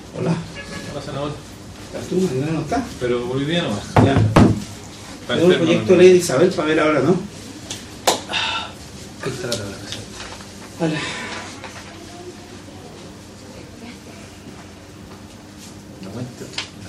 Hola. Hola, senador. ¿Estás tú? ¿Mañana no estás? Pero hoy día nomás. Ya. Tengo el proyecto de ley de Isabel para ver ahora, ¿no? Ahí está la tabla. Hola. La cuenta.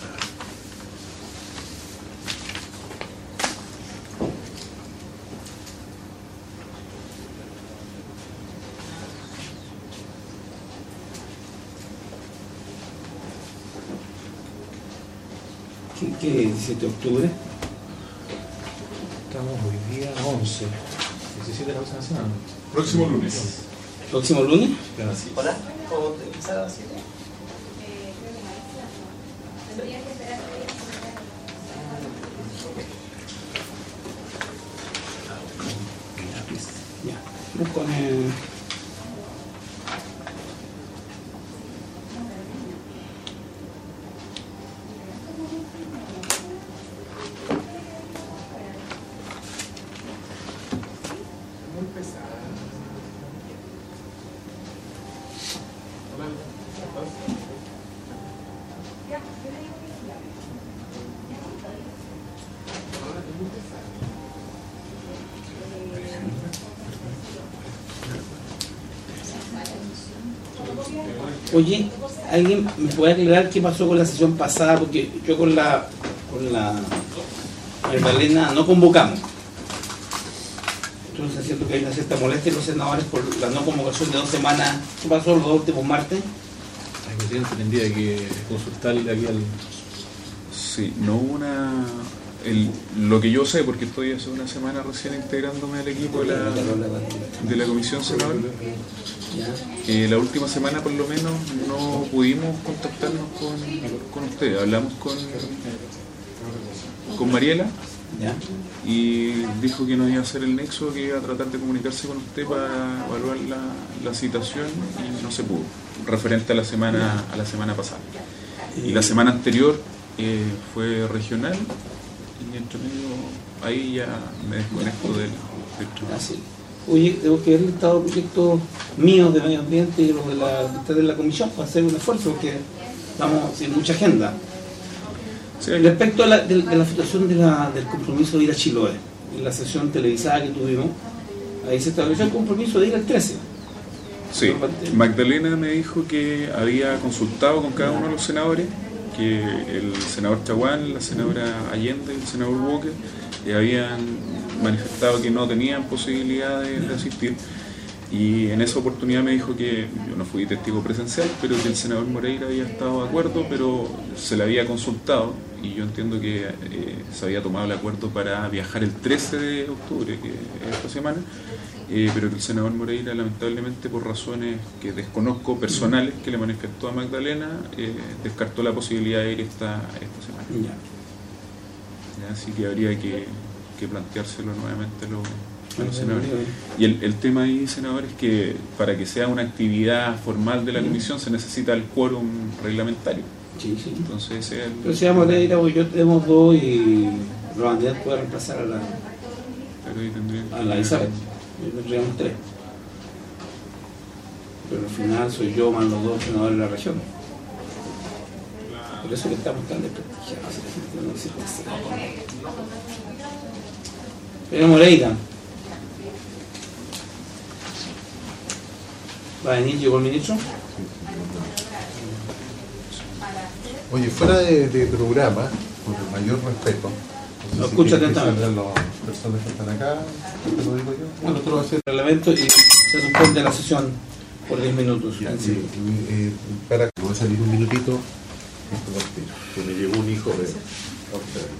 ¿Qué 17 de octubre? Estamos hoy día 11. 17 de la próxima semana. Próximo lunes. ¿Próximo lunes? Claro, sí. Hola, ¿cómo te empiezas a decir? Ya. Busco en el... Muy pesada. Hola, ¿cómo estás? Hola, es muy pesada. Oye, ¿alguien me puede aclarar qué pasó con la sesión pasada? Porque yo con la Magdalena no convocamos. Entonces siento que hay una cierta molestia en los senadores por la no convocación de 2 semanas. ¿Qué pasó los 2 últimos martes? El presidente tendría que consultarle aquí al... Sí, no hubo una... lo que yo sé, porque estoy hace una semana recién integrándome al equipo de la Comisión Senador, la última semana por lo menos no pudimos contactarnos con usted. Hablamos con Mariela ¿Ya? y dijo que nos iba a hacer el nexo, que iba a tratar de comunicarse con usted para evaluar la situación y no se pudo, referente a la semana pasada. Y la semana anterior fue regional y entre medio ahí ya me desconecto del trabajo. Así. Oye, tengo que ver el estado de proyectos míos de medio ambiente y los de la comisión para hacer un esfuerzo porque estamos sin mucha agenda. Sí, Respecto a la situación del compromiso de ir a Chiloé, en la sesión televisada que tuvimos, ahí se estableció el compromiso de ir al 13. sí, Magdalena me dijo que había consultado con cada uno de los senadores, que el senador Chaguán, la senadora Allende y el senador Walker habían manifestado que no tenían posibilidad de asistir, y en esa oportunidad me dijo que yo no fui testigo presencial, pero que el senador Moreira había estado de acuerdo, pero se le había consultado y yo entiendo que se había tomado el acuerdo para viajar el 13 de octubre, que es esta semana, pero que el senador Moreira lamentablemente por razones que desconozco personales que le manifestó a Magdalena descartó la posibilidad de ir esta semana. Ya, así que habría que planteárselo nuevamente a los senadores. Y el tema ahí, senador, es que para que sea una actividad formal de la comisión se necesita el quórum reglamentario. Sí, sí. Entonces ese es el... Pero si vamos a ir, yo tenemos 2 y Rolandés puede reemplazar Pero ahí tendrían a la Isabel. Yo tendríamos 3. Pero al final soy yo más los 2 senadores de la región. Por eso que estamos tan desprestigiados. No se puede hacer. Pero Moreira. ¿Va a venir? ¿Llegó el ministro? Oye, fuera de programa, por el mayor respeto, Lo escucho atentamente. Las personas que están acá, te lo digo yo. Bueno, tú lo vas a hacer. Reglamento y se suspende la sesión por 10 minutos. Ya, sí, para que voy a salir un minutito, que me llegó un hijo de Australia.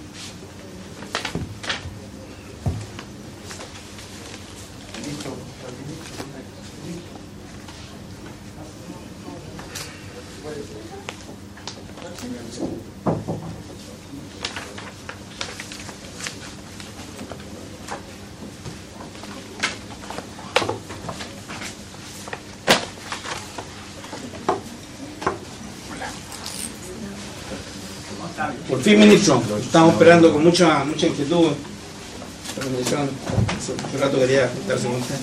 Por fin, ministro, estamos esperando con mucha inquietud. Hace rato quería juntarse con usted.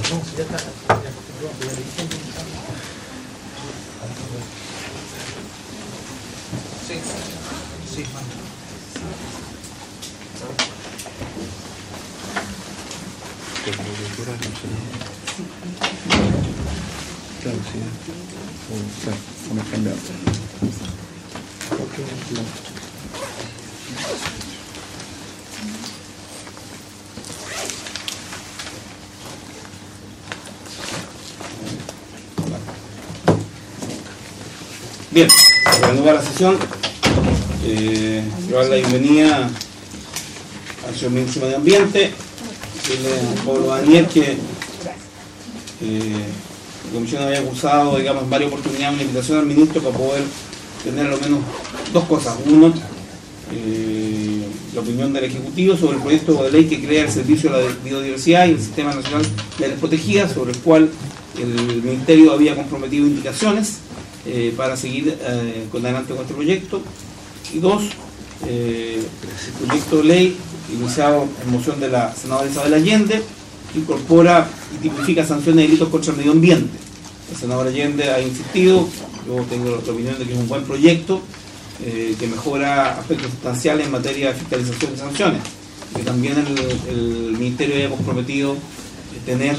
Claro, sí. Claro, hemos cambiado. Bien, para reanudar la sesión, dar la bienvenida al señor ministro de Medio Ambiente, a Pablo Daniel, que la comisión había cursado, digamos, en varias oportunidades una invitación al ministro para poder tener al menos dos cosas. Uno, la opinión del Ejecutivo sobre el proyecto de ley que crea el Servicio de la Biodiversidad y el Sistema Nacional de Áreas Protegidas, sobre el cual el Ministerio había comprometido indicaciones para seguir con adelante con este proyecto. Y dos, el proyecto de ley iniciado en moción de la senadora Isabel Allende, que incorpora y tipifica sanciones de delitos contra el medio ambiente. La senadora Allende ha insistido, yo tengo la opinión de que es un buen proyecto que mejora aspectos sustanciales en materia de fiscalización y sanciones, que también el Ministerio había comprometido tener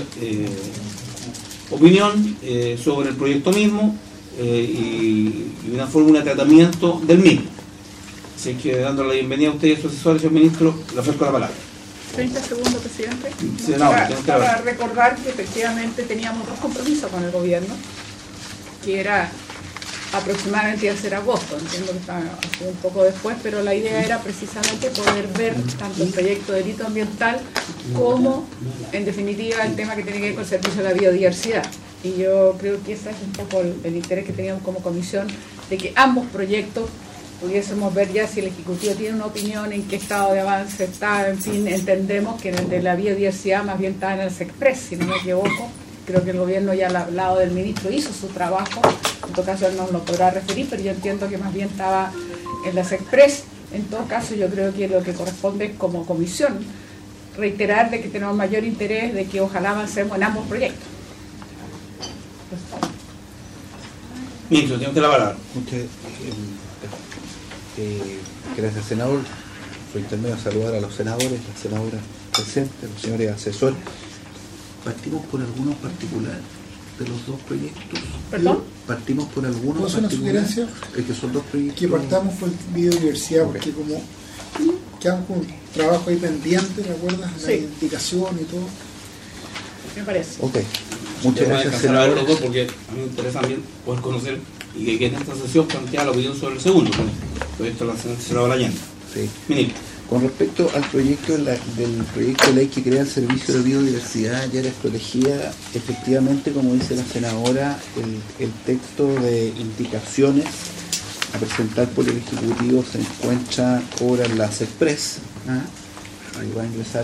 opinión sobre el proyecto mismo y una fórmula de tratamiento del mismo. Así que dándole la bienvenida a usted y a su asesor, señor ministro, le ofrezco la palabra. 30 segundos, presidente. Sí, para recordar que efectivamente teníamos dos compromisos con el gobierno, que era aproximadamente iba a ser agosto, entiendo que está un poco después, pero la idea era precisamente poder ver tanto el proyecto de delito ambiental como, en definitiva, el tema que tiene que ver con el servicio de la biodiversidad. Y yo creo que ese es un poco el interés que teníamos como comisión, de que ambos proyectos pudiésemos ver ya si el Ejecutivo tiene una opinión, en qué estado de avance está, en fin, entendemos que el de la biodiversidad más bien está en el SECPRES, si no me equivoco. Creo que el gobierno ya al lado del ministro hizo su trabajo, en todo caso él nos lo podrá referir, pero yo entiendo que más bien estaba en la SECPRES. En todo caso yo creo que lo que corresponde es como comisión reiterar de que tenemos mayor interés de que ojalá avancemos en ambos proyectos. Ministro, tiene usted la palabra. Gracias, senador. Por intermedio, saludar a los senadores, las senadoras presentes, los señores asesores. Partimos por algunos particulares de los dos proyectos. ¿Perdón? Partimos por algunos ¿Puedo hacer una sugerencia? Que son dos proyectos. Que partamos por biodiversidad, porque como quedamos con un trabajo ahí pendiente, ¿te acuerdas? La indicación y todo. Me parece. Ok. Muchas gracias, senador. Los dos, porque a mí me interesa también poder conocer y que en esta sesión plantea la opinión sobre el segundo proyecto de la senadora Allende. Sí. Ministro. Con respecto al proyecto del proyecto de ley que crea el Servicio de Biodiversidad y Áreas Protegidas, efectivamente, como dice la senadora, el texto de indicaciones a presentar por el Ejecutivo se encuentra ahora en la SECPRES. Ahí va a ingresar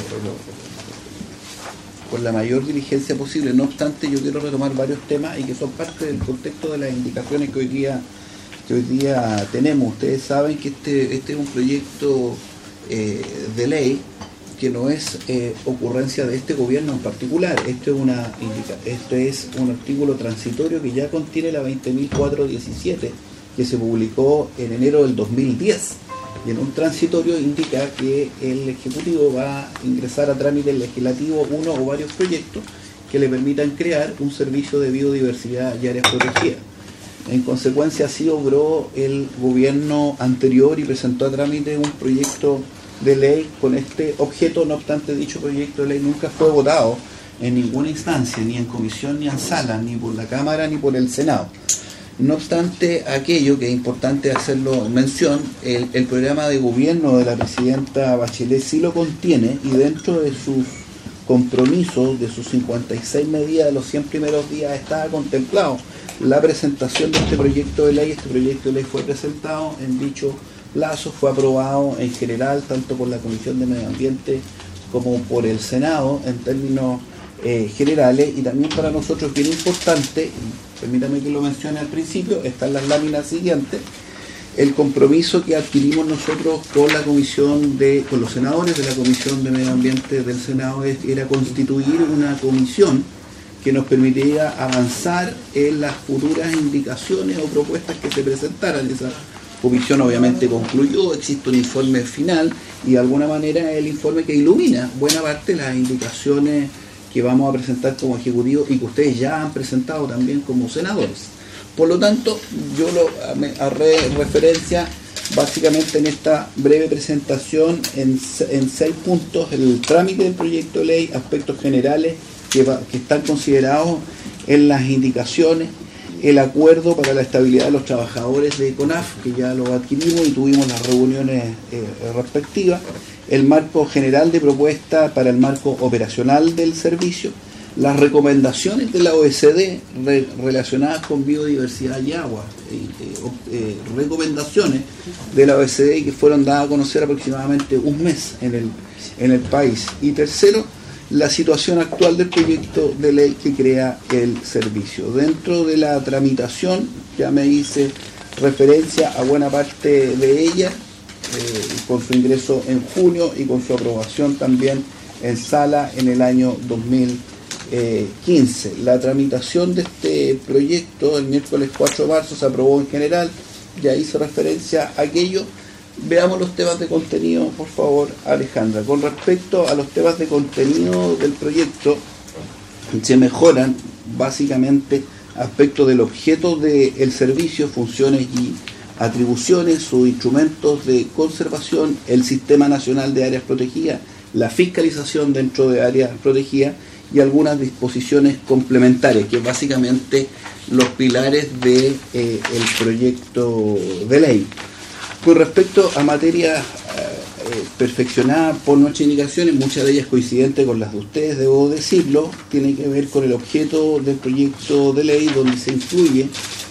con la mayor diligencia posible. No obstante, yo quiero retomar varios temas y que son parte del contexto de las indicaciones que hoy día tenemos. Ustedes saben que este es un proyecto de ley que no es ocurrencia de este gobierno en particular. Esto es un artículo transitorio que ya contiene la 20.417, que se publicó en enero del 2010, y en un transitorio indica que el Ejecutivo va a ingresar a trámite legislativo uno o varios proyectos que le permitan crear un servicio de biodiversidad y áreas protegidas. En consecuencia, así obró el gobierno anterior y presentó a trámite un proyecto de ley con este objeto. No obstante, dicho proyecto de ley nunca fue votado en ninguna instancia, ni en comisión ni en sala, ni por la Cámara ni por el Senado. No obstante aquello, que es importante hacerlo mención, el programa de gobierno de la presidenta Bachelet sí lo contiene, y dentro de sus compromisos, de sus 56 medidas de los 100 primeros días, estaba contemplado la presentación de este proyecto de ley. Este proyecto de ley fue presentado en dicho plazo, fue aprobado en general tanto por la Comisión de Medio Ambiente como por el Senado en términos generales. Y también para nosotros es bien importante, permítame que lo mencione al principio, están las láminas siguientes, el compromiso que adquirimos nosotros con con los senadores de la Comisión de Medio Ambiente del Senado era constituir una comisión que nos permitiría avanzar en las futuras indicaciones o propuestas que se presentaran. Esa comisión obviamente concluyó, existe un informe final y de alguna manera es el informe que ilumina buena parte de las indicaciones que vamos a presentar como Ejecutivo y que ustedes ya han presentado también como senadores. Por lo tanto, yo haré referencia básicamente en esta breve presentación en 6 puntos: el trámite del proyecto de ley, aspectos generales que están considerados en las indicaciones, el acuerdo para la estabilidad de los trabajadores de CONAF, que ya lo adquirimos y tuvimos las reuniones respectivas, el marco general de propuesta para el marco operacional del servicio, las recomendaciones de la OECD relacionadas con biodiversidad y agua, recomendaciones de la OECD que fueron dadas a conocer aproximadamente un mes en el país. Y tercero, la situación actual del proyecto de ley que crea el servicio. Dentro de la tramitación, ya me hice referencia a buena parte de ella, con su ingreso en junio y con su aprobación también en sala en el año 2015. La tramitación de este proyecto el miércoles 4 de marzo se aprobó en general, ya hice referencia a aquello. Veamos los temas de contenido, por favor, Alejandra. Con respecto a los temas de contenido del proyecto, se mejoran básicamente aspectos del objeto del servicio, funciones y atribuciones, sus instrumentos de conservación, el Sistema Nacional de Áreas Protegidas, la fiscalización dentro de áreas protegidas y algunas disposiciones complementarias, que básicamente los pilares del proyecto de ley. Con respecto a materias perfeccionadas por nuestras indicaciones, muchas de ellas coincidentes con las de ustedes, debo decirlo, tiene que ver con el objeto del proyecto de ley, donde se incluye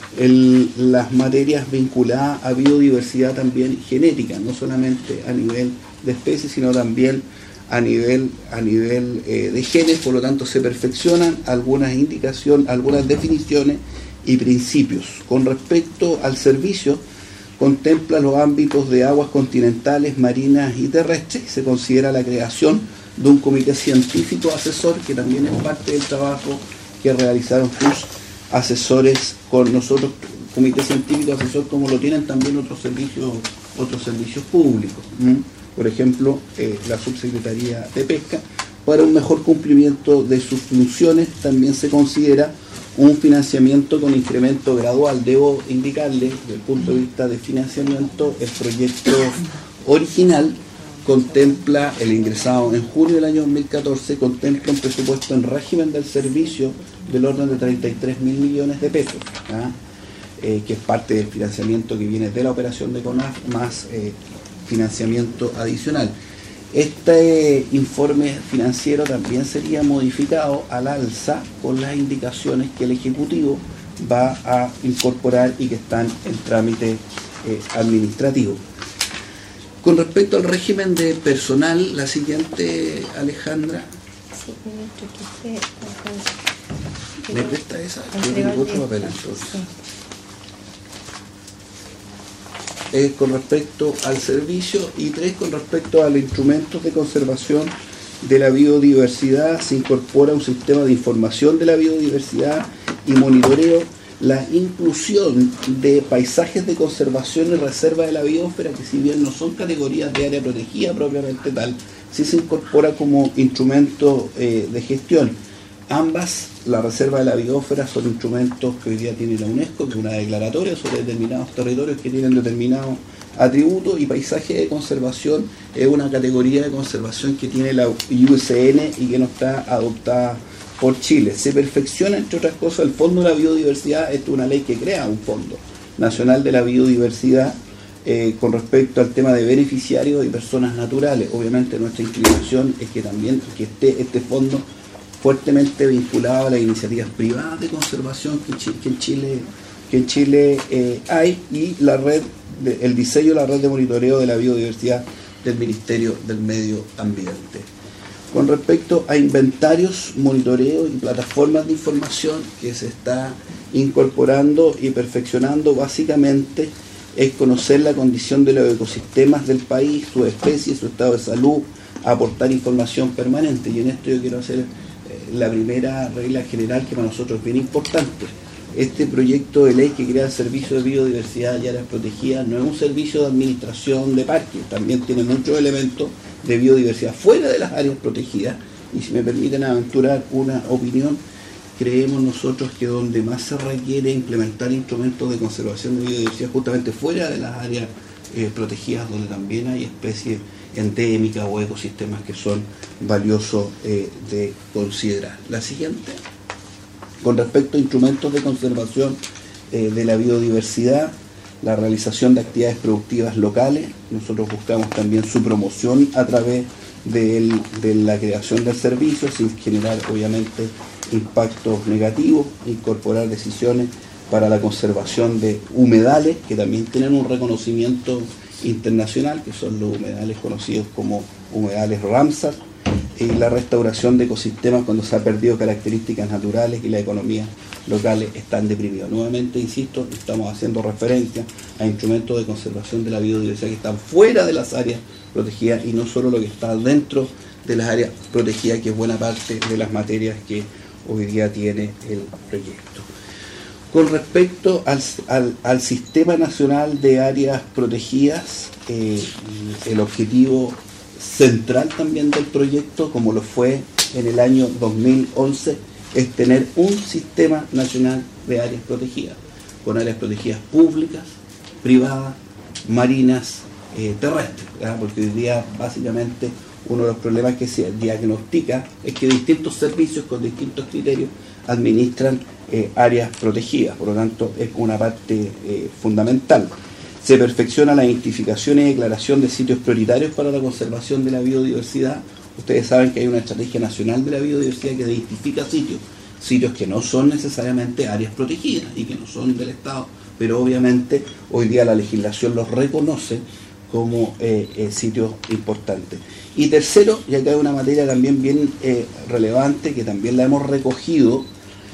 las materias vinculadas a biodiversidad también genética, no solamente a nivel de especies, sino también a nivel de genes. Por lo tanto, se perfeccionan algunas indicaciones, algunas definiciones y principios. Con respecto al servicio, contempla los ámbitos de aguas continentales, marinas y terrestres, y se considera la creación de un comité científico asesor, que también es parte del trabajo que realizaron sus asesores con nosotros, comité científico asesor, como lo tienen también otros servicios públicos. Por ejemplo, la Subsecretaría de Pesca. Para un mejor cumplimiento de sus funciones también se considera un financiamiento con incremento gradual. Debo indicarle, desde el punto de vista de financiamiento, el proyecto original contempla, el ingresado en julio del año 2014, contempla un presupuesto en régimen del servicio del orden de 33.000 millones de pesos, que es parte del financiamiento que viene de la operación de CONAF, más financiamiento adicional. Este informe financiero también sería modificado al alza con las indicaciones que el Ejecutivo va a incorporar y que están en trámite administrativo. Con respecto al régimen de personal, la siguiente, Alejandra. Sí, ¿Me presta esa? Yo tengo otro papel entonces. Con respecto al servicio, y 3, con respecto a los instrumentos de conservación de la biodiversidad, se incorpora un sistema de información de la biodiversidad y monitoreo, la inclusión de paisajes de conservación y reserva de la biosfera, que si bien no son categorías de área protegida propiamente tal, sí se incorpora como instrumento de gestión. Ambas, la reserva de la biosfera, son instrumentos que hoy día tiene la UNESCO, que es una declaratoria sobre determinados territorios que tienen determinados atributos, y paisaje de conservación es una categoría de conservación que tiene la IUCN y que no está adoptada por Chile. Se perfecciona, entre otras cosas, el Fondo de la Biodiversidad. Esta es una ley que crea un Fondo Nacional de la Biodiversidad con respecto al tema de beneficiarios y personas naturales. Obviamente nuestra inclinación es que también que esté este fondo fuertemente vinculado a las iniciativas privadas de conservación que en Chile hay, y la red, el diseño de la red de monitoreo de la biodiversidad del Ministerio del Medio Ambiente. Con respecto a inventarios, monitoreo y plataformas de información, que se está incorporando y perfeccionando básicamente es conocer la condición de los ecosistemas del país, sus especies, su estado de salud, aportar información permanente. Y en esto yo quiero hacer la primera regla general que para nosotros es bien importante. Este proyecto de ley que crea el Servicio de Biodiversidad y Áreas Protegidas no es un servicio de administración de parques, también tiene muchos elementos de biodiversidad fuera de las áreas protegidas. Y si me permiten aventurar una opinión, creemos nosotros que donde más se requiere implementar instrumentos de conservación de biodiversidad justamente fuera de las áreas protegidas, donde también hay especies endémicas o ecosistemas que son valiosos de considerar. La siguiente, con respecto a instrumentos de conservación de la biodiversidad, la realización de actividades productivas locales, nosotros buscamos también su promoción a través de la creación del servicio, sin generar obviamente impactos negativos, incorporar decisiones para la conservación de humedales, que también tienen un reconocimiento internacional, que son los humedales conocidos como humedales Ramsar, y la restauración de ecosistemas cuando se han perdido características naturales y las economías locales están deprimidas. Nuevamente, insisto, estamos haciendo referencia a instrumentos de conservación de la biodiversidad que están fuera de las áreas protegidas y no solo lo que está dentro de las áreas protegidas, que es buena parte de las materias que hoy día tiene el proyecto. Con respecto al Sistema Nacional de Áreas Protegidas, el objetivo central también del proyecto, como lo fue en el año 2011, es tener un Sistema Nacional de Áreas Protegidas, con áreas protegidas públicas, privadas, marinas, terrestres, ¿verdad? Porque hoy día básicamente uno de los problemas que se diagnostica es que distintos servicios con distintos criterios administran áreas protegidas, por lo tanto es una parte fundamental. Se perfecciona la identificación y declaración de sitios prioritarios para la conservación de la biodiversidad. Ustedes saben que hay una estrategia nacional de la biodiversidad que identifica sitios que no son necesariamente áreas protegidas y que no son del Estado, pero obviamente hoy día la legislación los reconoce como sitios importantes. Y tercero, y acá hay una materia también bien relevante que también la hemos recogido,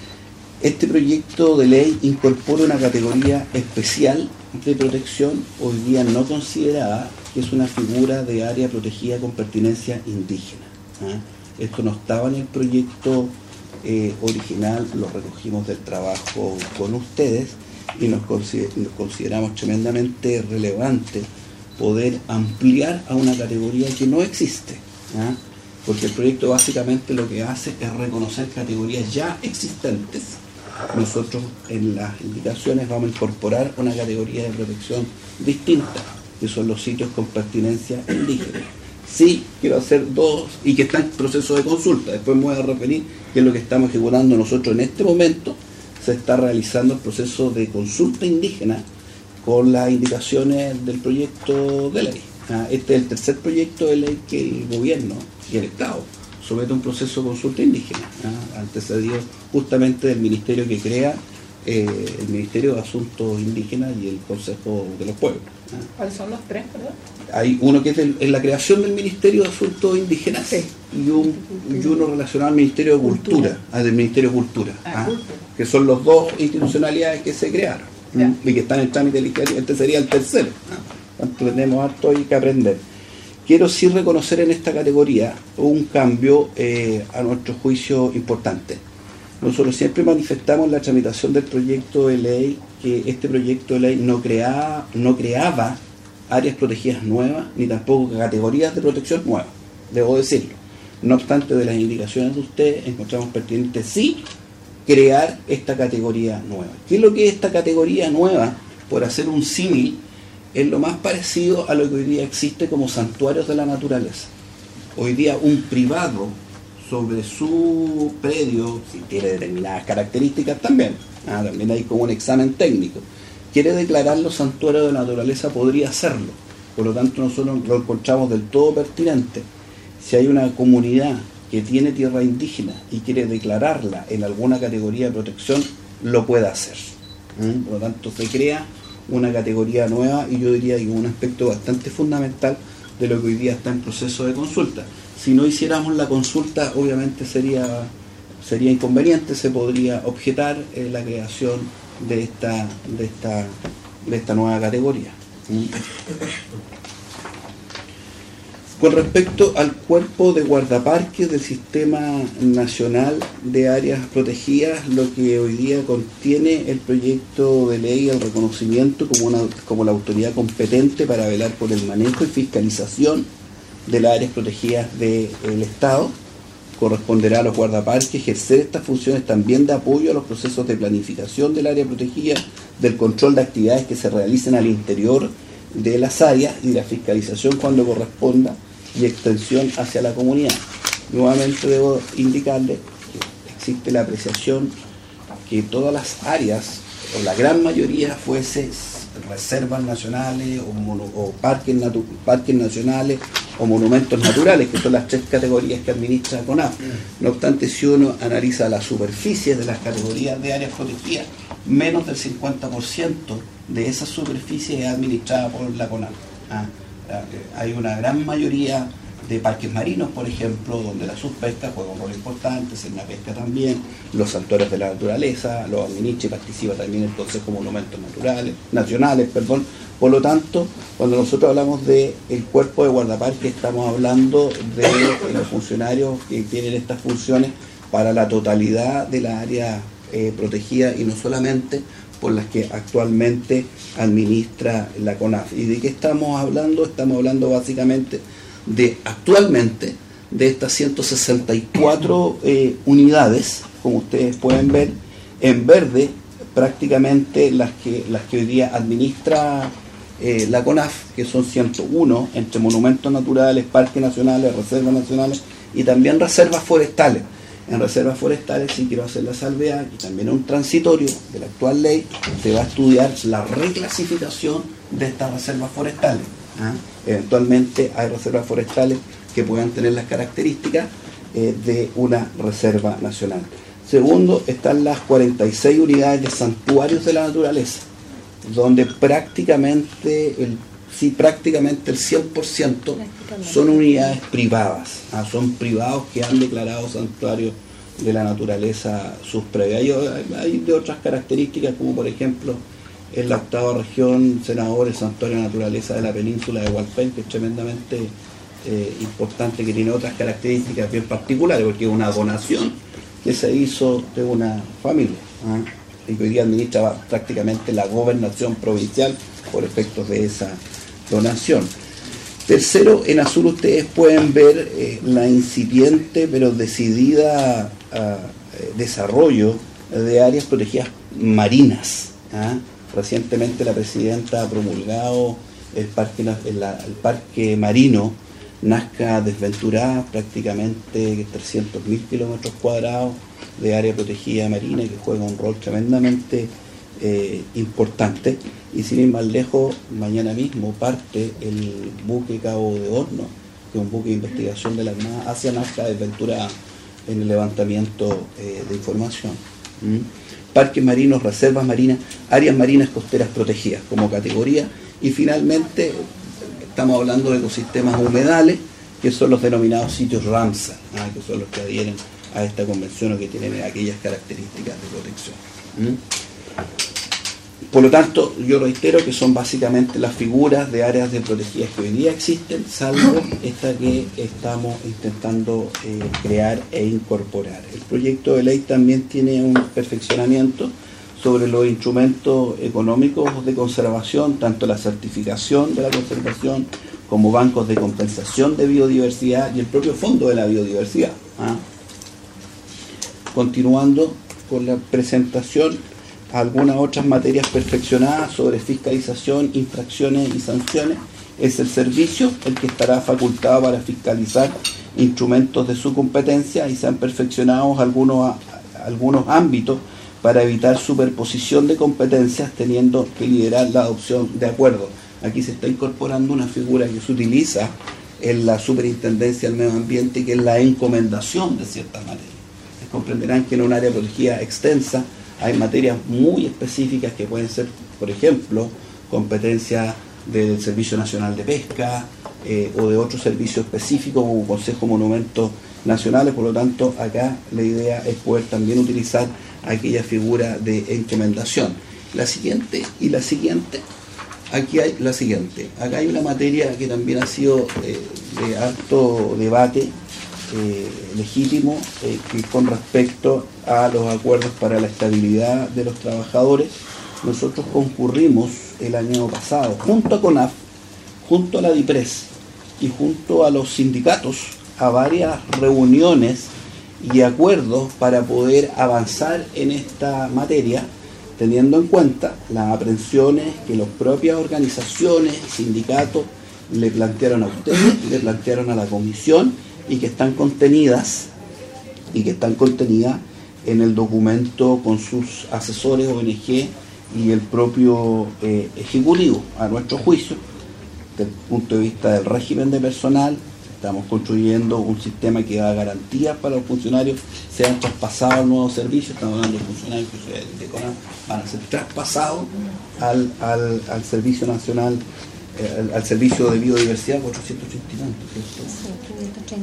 este proyecto de ley incorpora una categoría especial de protección hoy día no considerada, que es una figura de área protegida con pertinencia indígena. Esto no estaba en el proyecto original, lo recogimos del trabajo con ustedes y nos consideramos tremendamente relevante poder ampliar a una categoría que no existe, porque el proyecto básicamente lo que hace es reconocer categorías ya existentes. Nosotros en las indicaciones vamos a incorporar una categoría de protección distinta, que son los sitios con pertinencia indígena. Sí, quiero hacer dos, y que está en proceso de consulta, después me voy a referir que es lo que estamos ejecutando nosotros en este momento. Se está realizando el proceso de consulta indígena con las indicaciones del proyecto de ley. Este es el tercer proyecto de ley que el gobierno y el Estado somete a un proceso de consulta indígena, antecedido justamente del ministerio que crea el Ministerio de Asuntos Indígenas y el Consejo de los Pueblos. ¿Cuáles son los tres, perdón? Hay uno que es en la creación del Ministerio de Asuntos Indígenas, sí, y uno relacionado al Ministerio de Cultura, del Ministerio de Cultura, que son los dos institucionalidades que se crearon y que están en trámite legislativo. Este sería el tercero. Tenemos harto que aprender. Quiero sí reconocer en esta categoría un cambio a nuestro juicio importante. Nosotros siempre manifestamos en la tramitación del proyecto de ley que este proyecto de ley no creaba áreas protegidas nuevas, ni tampoco categorías de protección nuevas, debo decirlo. No obstante, de las indicaciones de ustedes, encontramos pertinente sí crear esta categoría nueva. ¿Qué es lo que es esta categoría nueva? Por hacer un símil, es lo más parecido a lo que hoy día existe como santuarios de la naturaleza. Hoy día un privado sobre su predio, si tiene determinadas características también hay como un examen técnico, quiere declarar los santuarios de la naturaleza, podría hacerlo. Por lo tanto, nosotros lo encontramos del todo pertinente. Si hay una comunidad que tiene tierra indígena y quiere declararla en alguna categoría de protección, lo puede hacer. Por lo tanto, se crea una categoría nueva y yo diría que un aspecto bastante fundamental de lo que hoy día está en proceso de consulta. Si no hiciéramos la consulta, obviamente sería inconveniente, se podría objetar la creación de esta nueva categoría. Con respecto al cuerpo de guardaparques del Sistema Nacional de Áreas Protegidas, lo que hoy día contiene el proyecto de ley, el reconocimiento como la autoridad competente para velar por el manejo y fiscalización de las áreas protegidas del Estado. Corresponderá a los guardaparques ejercer estas funciones también de apoyo a los procesos de planificación del área protegida, del control de actividades que se realicen al interior de las áreas y la fiscalización cuando corresponda y extensión hacia la comunidad. Nuevamente debo indicarle que existe la apreciación que todas las áreas, o la gran mayoría, fuese reservas nacionales o parques nacionales o monumentos naturales, que son las 3 categorías que administra CONAF. No obstante, si uno analiza la superficie de las categorías de áreas protegidas, menos del 50% de esa superficie es administrada por la CONAF. Hay una gran mayoría de parques marinos, por ejemplo, donde la subpesca juega un rol importante, la pesca también, los santuarios de la naturaleza, los administra y participa también el Consejo de Monumentos Nacionales. Por lo tanto, cuando nosotros hablamos del cuerpo de guardaparques, estamos hablando de los funcionarios que tienen estas funciones para la totalidad de la área protegida y no solamente por las que actualmente administra la CONAF. ¿Y de qué estamos hablando? Estamos hablando básicamente actualmente de estas 164 unidades, como ustedes pueden ver, en verde, prácticamente las que hoy día administra la CONAF, que son 101 entre monumentos naturales, parques nacionales, reservas nacionales y también reservas forestales. En reservas forestales, sí quiero hacer la salvedad, que también en un transitorio de la actual ley se va a estudiar la reclasificación de estas reservas forestales. Eventualmente hay reservas forestales que puedan tener las características de una reserva nacional. Segundo, están las 46 unidades de santuarios de la naturaleza, donde prácticamente el 100% son unidades privadas, son privados que han declarado santuarios de la naturaleza sus previos. Hay de otras características, como por ejemplo en la 8ª región, senador, el santuario de la naturaleza de la península de Hualpén, que es tremendamente importante, que tiene otras características bien particulares, porque es una donación que se hizo de una familia, y que hoy día administra prácticamente la gobernación provincial por efectos de esa donación. Tercero, en azul ustedes pueden ver la incipiente pero decidida desarrollo de áreas protegidas marinas. Recientemente la presidenta ha promulgado el parque marino Nazca Desventurada, prácticamente 300.000 kilómetros cuadrados de área protegida marina, que juega un rol tremendamente importante. Y sin ir más lejos, mañana mismo parte el buque Cabo de Horno, que es un buque de investigación de la Armada, hacia Nazca Desventurada en el levantamiento de información. Parques marinos, reservas marinas, áreas marinas costeras protegidas como categoría, y finalmente estamos hablando de ecosistemas humedales, que son los denominados sitios Ramsar, que son los que adhieren a esta convención o que tienen aquellas características de protección. Por lo tanto, yo reitero que son básicamente las figuras de áreas de protegidas que hoy día existen, salvo esta que estamos intentando crear e incorporar. El proyecto de ley también tiene un perfeccionamiento sobre los instrumentos económicos de conservación, tanto la certificación de la conservación como bancos de compensación de biodiversidad y el propio fondo de la biodiversidad. Continuando con la presentación, algunas otras materias perfeccionadas sobre fiscalización, infracciones y sanciones. Es el servicio el que estará facultado para fiscalizar instrumentos de su competencia, y se han perfeccionado algunos ámbitos para evitar superposición de competencias, teniendo que liderar la adopción de acuerdos. Aquí se está incorporando una figura que se utiliza en la Superintendencia del Medio Ambiente, que es la encomendación de ciertas materias. Ustedes comprenderán que en un área protegida extensa hay materias muy específicas que pueden ser, por ejemplo, competencia del Servicio Nacional de Pesca o de otro servicio específico como Consejo de Monumentos Nacionales. Por lo tanto, acá la idea es poder también utilizar aquella figura de encomendación. La siguiente, aquí hay la siguiente. Acá hay una materia que también ha sido de harto debate legítimo, que con respecto a los acuerdos para la estabilidad de los trabajadores. Nosotros concurrimos el año pasado junto a CONAF, junto a la DIPRES y junto a los sindicatos a varias reuniones y acuerdos para poder avanzar en esta materia, teniendo en cuenta las aprensiones que las propias organizaciones y sindicatos le plantearon a ustedes, le plantearon a la comisión y que están contenidas en el documento con sus asesores ONG y el propio Ejecutivo. A nuestro juicio, desde el punto de vista del régimen de personal, estamos construyendo un sistema que da garantías para los funcionarios, sean traspasados al nuevo servicio. Estamos hablando de funcionarios que de CONAF van a ser traspasados al Servicio Nacional, al Servicio de Biodiversidad 430, ¿cierto?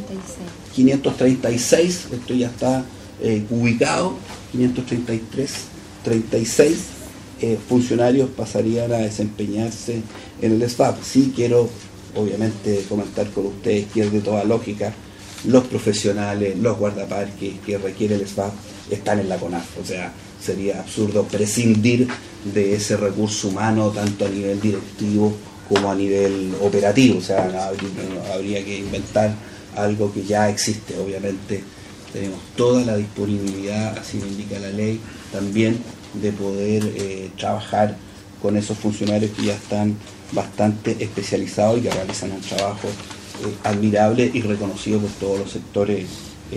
536, esto ya está ubicado, 536 funcionarios pasarían a desempeñarse en el SVAP. Sí quiero obviamente comentar con ustedes que es de toda lógica, los profesionales, los guardaparques que requiere el SVAP están en la CONAF, o sea, sería absurdo prescindir de ese recurso humano tanto a nivel directivo como a nivel operativo, o sea, habría que inventar algo que ya existe. Obviamente tenemos toda la disponibilidad, así lo indica la ley, también de poder trabajar con esos funcionarios que ya están bastante especializados y que realizan un trabajo admirable y reconocido por todos los sectores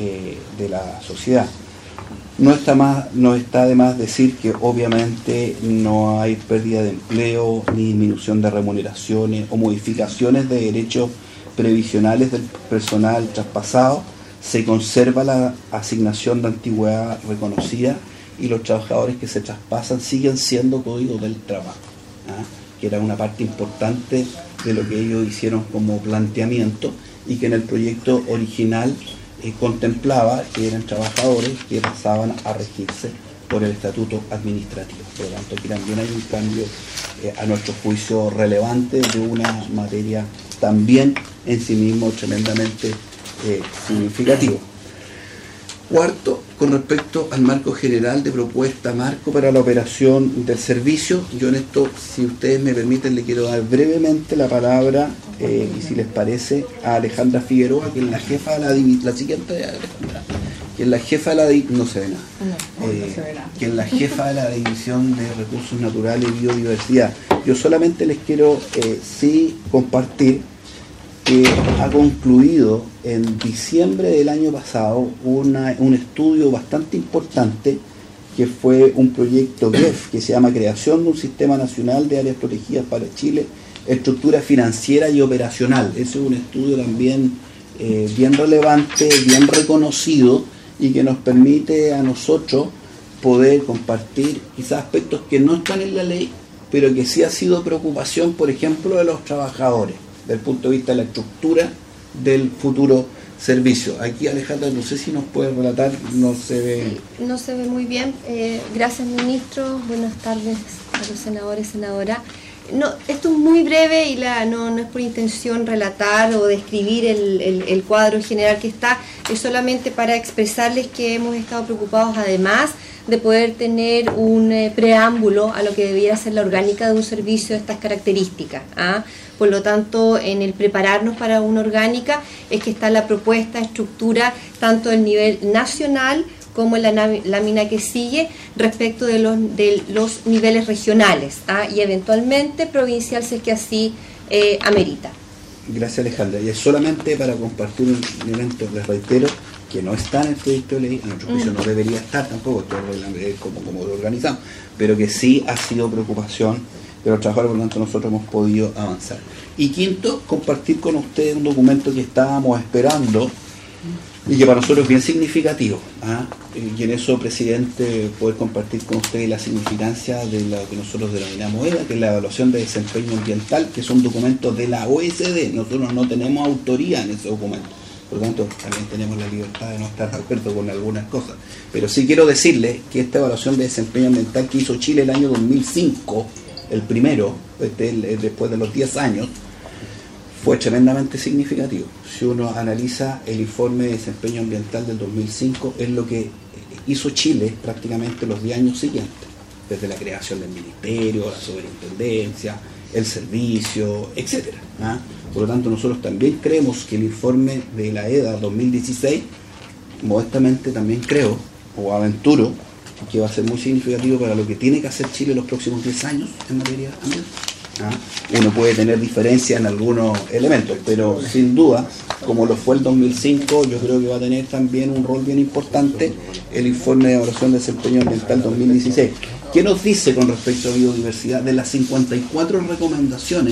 de la sociedad. No está de más decir que obviamente no hay pérdida de empleo, ni disminución de remuneraciones o modificaciones de derechos previsionales del personal traspasado. Se conserva la asignación de antigüedad reconocida y los trabajadores que se traspasan siguen siendo códigos del trabajo, que era una parte importante de lo que ellos hicieron como planteamiento y que en el proyecto original contemplaba que eran trabajadores que pasaban a regirse por el estatuto administrativo. Por lo tanto, aquí también hay un cambio a nuestro juicio relevante de una materia también en sí mismo tremendamente significativo. Cuarto, con respecto al marco general de propuesta, marco para la operación del servicio, yo en esto, si ustedes me permiten, le quiero dar brevemente la palabra, y si les parece, a Alejandra Figueroa, que es la jefa de la división, la siguiente Alejandra, que es la jefa de la no se ve nada, que es la jefa de la División de Recursos Naturales y Biodiversidad. Yo solamente les quiero sí compartir que ha concluido en diciembre del año pasado un estudio bastante importante que fue un proyecto GEF que se llama Creación de un Sistema Nacional de Áreas Protegidas para Chile, Estructura Financiera y Operacional. Ese es un estudio también bien relevante, bien reconocido y que nos permite a nosotros poder compartir quizás aspectos que no están en la ley, pero que sí ha sido preocupación, por ejemplo, de los trabajadores, desde el punto de vista de la estructura del futuro servicio. Aquí, Alejandra, no sé si nos puede relatar, no se ve... Sí, no se ve muy bien. Gracias, ministro. Buenas tardes a los senadores, senadora. No, esto es muy breve y no es por intención relatar o describir el cuadro general que está, es solamente para expresarles que hemos estado preocupados además de poder tener un preámbulo a lo que debiera ser la orgánica de un servicio de estas características. Por lo tanto, en el prepararnos para una orgánica es que está la propuesta, estructura, tanto del nivel nacional como en la lámina que sigue, respecto de los niveles regionales y eventualmente provincial, si es que así amerita. Gracias, Alejandra. Y es solamente para compartir un elemento, les reitero, que no está en el proyecto de ley, a nuestro juicio no debería estar tampoco, como lo organizamos, pero que sí ha sido preocupación de los trabajadores, por lo tanto nosotros hemos podido avanzar. Y quinto, compartir con ustedes un documento que estábamos esperando y que para nosotros es bien significativo. Y en eso, presidente, poder compartir con ustedes la significancia de lo que nosotros denominamos EVA, que es la evaluación de desempeño ambiental, que es un documento de la OSD. Nosotros no tenemos autoría en ese documento. por lo tanto también tenemos la libertad de no estar de acuerdo con algunas cosas. Pero sí quiero decirle que esta evaluación de desempeño ambiental que hizo Chile el año 2005, el primero, después de los 10 años, fue tremendamente significativo. Si uno analiza el informe de desempeño ambiental del 2005, es lo que hizo Chile prácticamente los 10 años siguientes, desde la creación del ministerio, la superintendencia, el servicio, etcétera. Por lo tanto, nosotros también creemos que el informe de la EDA 2016, modestamente también creo, o aventuro, que va a ser muy significativo para lo que tiene que hacer Chile los próximos 10 años en materia ambiental. Uno puede tener diferencias en algunos elementos, pero sin duda, como lo fue el 2005, yo creo que va a tener también un rol bien importante el informe de evaluación de desempeño ambiental 2016. ¿Qué nos dice con respecto a biodiversidad? De las 54 recomendaciones,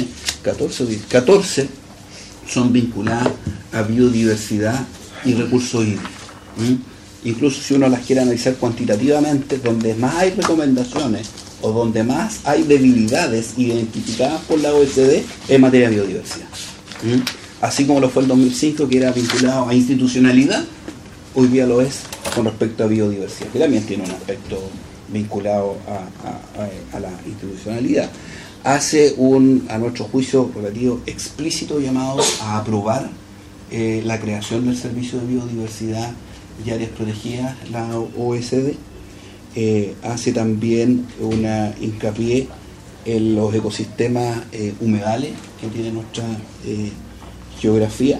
14 son vinculadas a biodiversidad y recursos hídricos. Incluso si uno las quiere analizar cuantitativamente, donde más hay recomendaciones o donde más hay debilidades identificadas por la OECD en materia de biodiversidad. Así como lo fue el 2005, que era vinculado a institucionalidad, hoy día lo es con respecto a biodiversidad, que también tiene un aspecto vinculado a la institucionalidad. Hace a nuestro juicio relativo explícito llamado a aprobar la creación del Servicio de Biodiversidad y Áreas Protegidas, la OECD. Hace también una hincapié en los ecosistemas humedales que tiene nuestra geografía,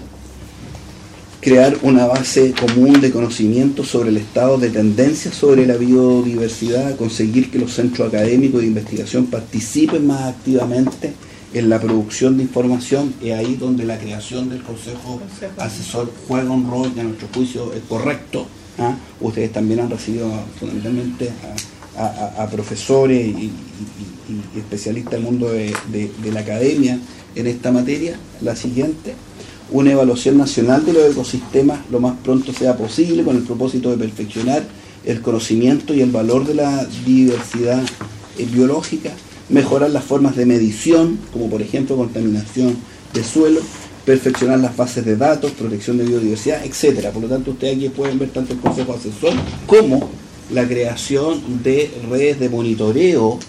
crear una base común de conocimiento sobre el estado de tendencia sobre la biodiversidad, conseguir que los centros académicos de investigación participen más activamente en la producción de información, y ahí donde la creación del Consejo Asesor juega un rol que a nuestro juicio es correcto. Ustedes también han recibido fundamentalmente a profesores y especialistas del mundo de la academia en esta materia. La siguiente: una evaluación nacional de los ecosistemas lo más pronto sea posible, con el propósito de perfeccionar el conocimiento y el valor de la diversidad biológica, mejorar las formas de medición, como por ejemplo contaminación de suelo, perfeccionar las bases de datos, protección de biodiversidad, etcétera. Por lo tanto, ustedes aquí pueden ver tanto el Consejo Asesor como la creación de redes de monitoreo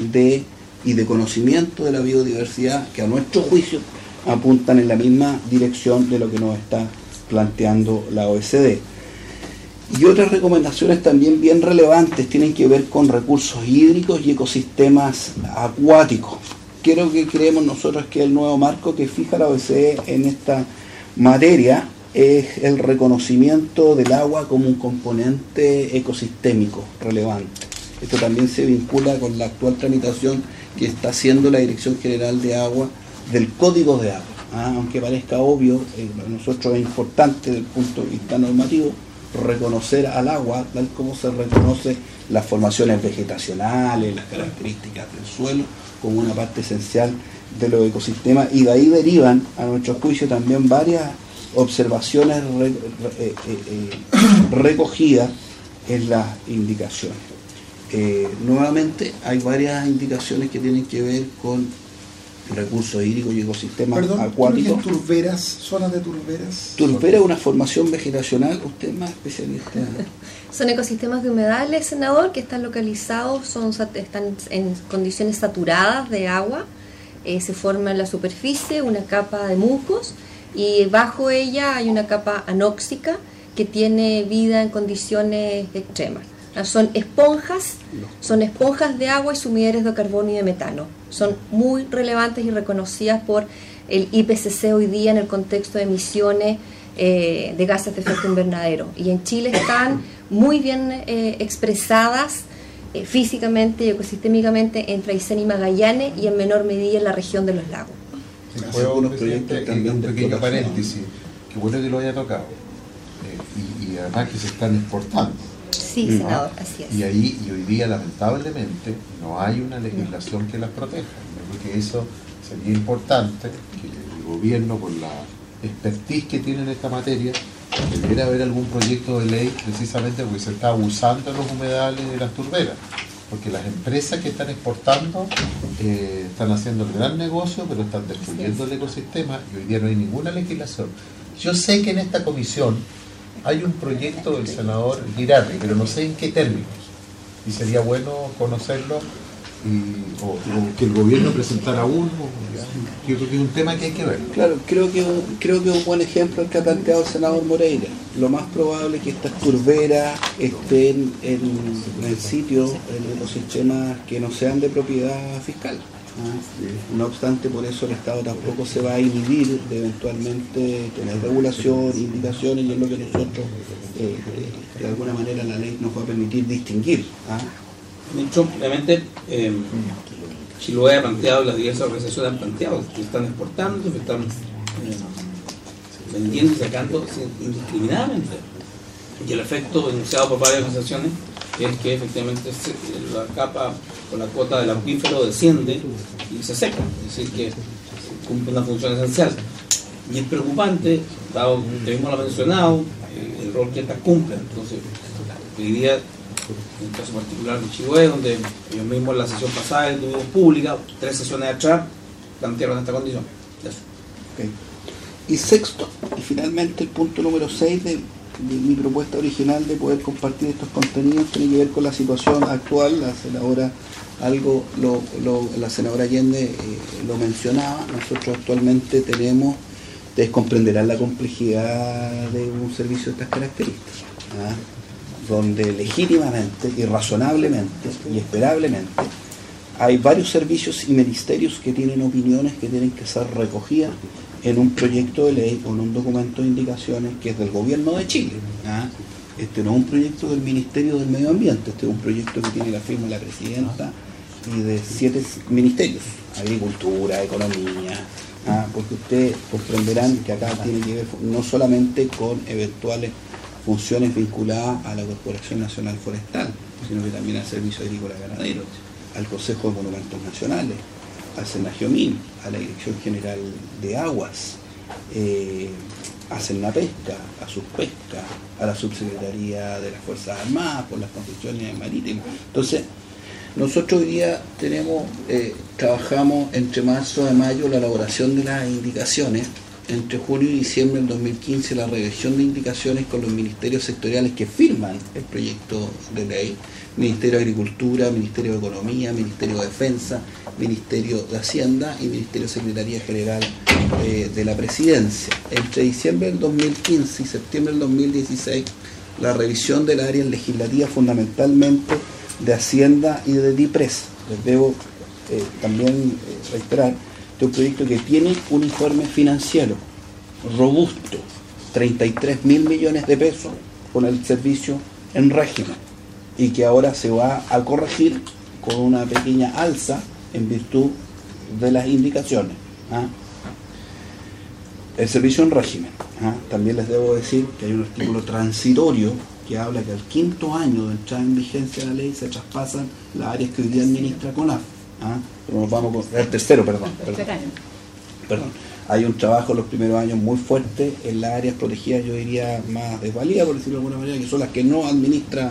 y de conocimiento de la biodiversidad, que a nuestro juicio apuntan en la misma dirección de lo que nos está planteando la OECD. Y otras recomendaciones también bien relevantes tienen que ver con recursos hídricos y ecosistemas acuáticos. Creemos nosotros que el nuevo marco que fija la OECD en esta materia es el reconocimiento del agua como un componente ecosistémico relevante. Esto también se vincula con la actual tramitación que está haciendo la Dirección General de Agua del Código de Agua. Aunque parezca obvio, para nosotros es importante desde el punto de vista normativo reconocer al agua tal como se reconoce las formaciones vegetacionales, las características del suelo, como una parte esencial de los ecosistemas, y de ahí derivan, a nuestro juicio, también varias observaciones recogidas en las indicaciones. Nuevamente, hay varias indicaciones que tienen que ver con recursos hídricos y ecosistemas acuáticos. Turberas, zonas de turberas. Turbera es una formación vegetacional, usted es más especialista. Son ecosistemas de humedales, senador, que están localizados, están en condiciones saturadas de agua. Se forma en la superficie una capa de musgos y bajo ella hay una capa anóxica que tiene vida en condiciones extremas. Son esponjas de agua y sumideres de carbono y de metano. Son muy relevantes y reconocidas por el IPCC hoy día en el contexto de emisiones de gases de efecto invernadero. Y en Chile están muy bien expresadas físicamente y ecosistémicamente entre Aysén y Magallanes, y en menor medida en la región de los lagos. Un pequeño paréntesis, que bueno que lo haya tocado, y además que se están exportando. Sí, senador, así es. Y hoy día, lamentablemente, no hay una legislación que las proteja. Yo creo que eso sería importante, que el gobierno, con la expertise que tiene en esta materia, debiera haber algún proyecto de ley, precisamente porque se está abusando en los humedales de las turberas. Porque las empresas que están exportando están haciendo el gran negocio, pero están destruyendo el ecosistema, y hoy día no hay ninguna legislación. Yo sé que en esta comisión hay un proyecto del senador Girardi, pero no sé en qué términos. Y sería bueno conocerlo o que el gobierno presentara uno. Yo creo que es un tema que hay que ver. Claro, creo que un buen ejemplo el que ha planteado el senador Moreira. Lo más probable es que estas turberas estén en sitios, en ecosistemas que no sean de propiedad fiscal. No obstante, por eso el Estado tampoco se va a inhibir de eventualmente tener regulación, indicaciones, y es lo que nosotros, de alguna manera, la ley nos va a permitir distinguir. Obviamente, Chiloé ha planteado, las diversas organizaciones han planteado que están exportando, que están vendiendo y sacando indiscriminadamente. Y el efecto denunciado por varias organizaciones es que efectivamente la capa o la cuota del acuífero desciende y se seca, es decir, que cumple una función esencial. Y es preocupante, dado que mismo lo ha mencionado, el rol que estas cumplen. Entonces, hoy día, en el caso particular de Chiloé, donde ellos mismos en la sesión pasada de tuvimos pública, 3 sesiones atrás, plantearon esta condición. Eso. Okay. Y sexto, y finalmente el punto número 6 de mi propuesta original de poder compartir estos contenidos tiene que ver con la situación actual. La senadora la senadora Allende lo mencionaba. Nosotros actualmente tenemos, ustedes comprenderán la complejidad de un servicio de estas características, donde legítimamente y razonablemente y esperablemente hay varios servicios y ministerios que tienen opiniones que tienen que ser recogidas en un proyecto de ley o en un documento de indicaciones que es del gobierno de Chile. Este no es un proyecto del Ministerio del Medio Ambiente, este es un proyecto que tiene la firma de la presidenta y de 7 ministerios: Agricultura, Economía, porque ustedes comprenderán que acá tiene que ver no solamente con eventuales funciones vinculadas a la Corporación Nacional Forestal, sino que también al Servicio Agrícola Ganadero, al Consejo de Monumentos Nacionales, al Senagiomín, a la Dirección General de Aguas, a Cernapesca, a Subpesca, a la Subsecretaría de las Fuerzas Armadas por las concesiones marítimas. Entonces, nosotros hoy día trabajamos entre marzo y mayo la elaboración de las indicaciones, entre junio y diciembre del 2015 la revisión de indicaciones con los ministerios sectoriales que firman el proyecto de ley: Ministerio de Agricultura, Ministerio de Economía, Ministerio de Defensa, Ministerio de Hacienda y Ministerio de Secretaría General de la Presidencia. Entre diciembre del 2015 y septiembre del 2016, la revisión de las áreas legislativas fundamentalmente de Hacienda y de DIPRES. Les debo también reiterar, este es un proyecto que tiene un informe financiero robusto, 33.000 millones de pesos con el servicio en régimen, y que ahora se va a corregir con una pequeña alza en virtud de las indicaciones. El servicio en régimen. También les debo decir que hay un artículo transitorio que habla que al 5º año de entrada en vigencia de la ley se traspasan las áreas que hoy día administra CONAF. Pero nos vamos con el tercero, perdón. Hay un trabajo los primeros años muy fuerte en las áreas protegidas, yo diría más desvalidas, por decirlo de alguna manera, que son las que no administra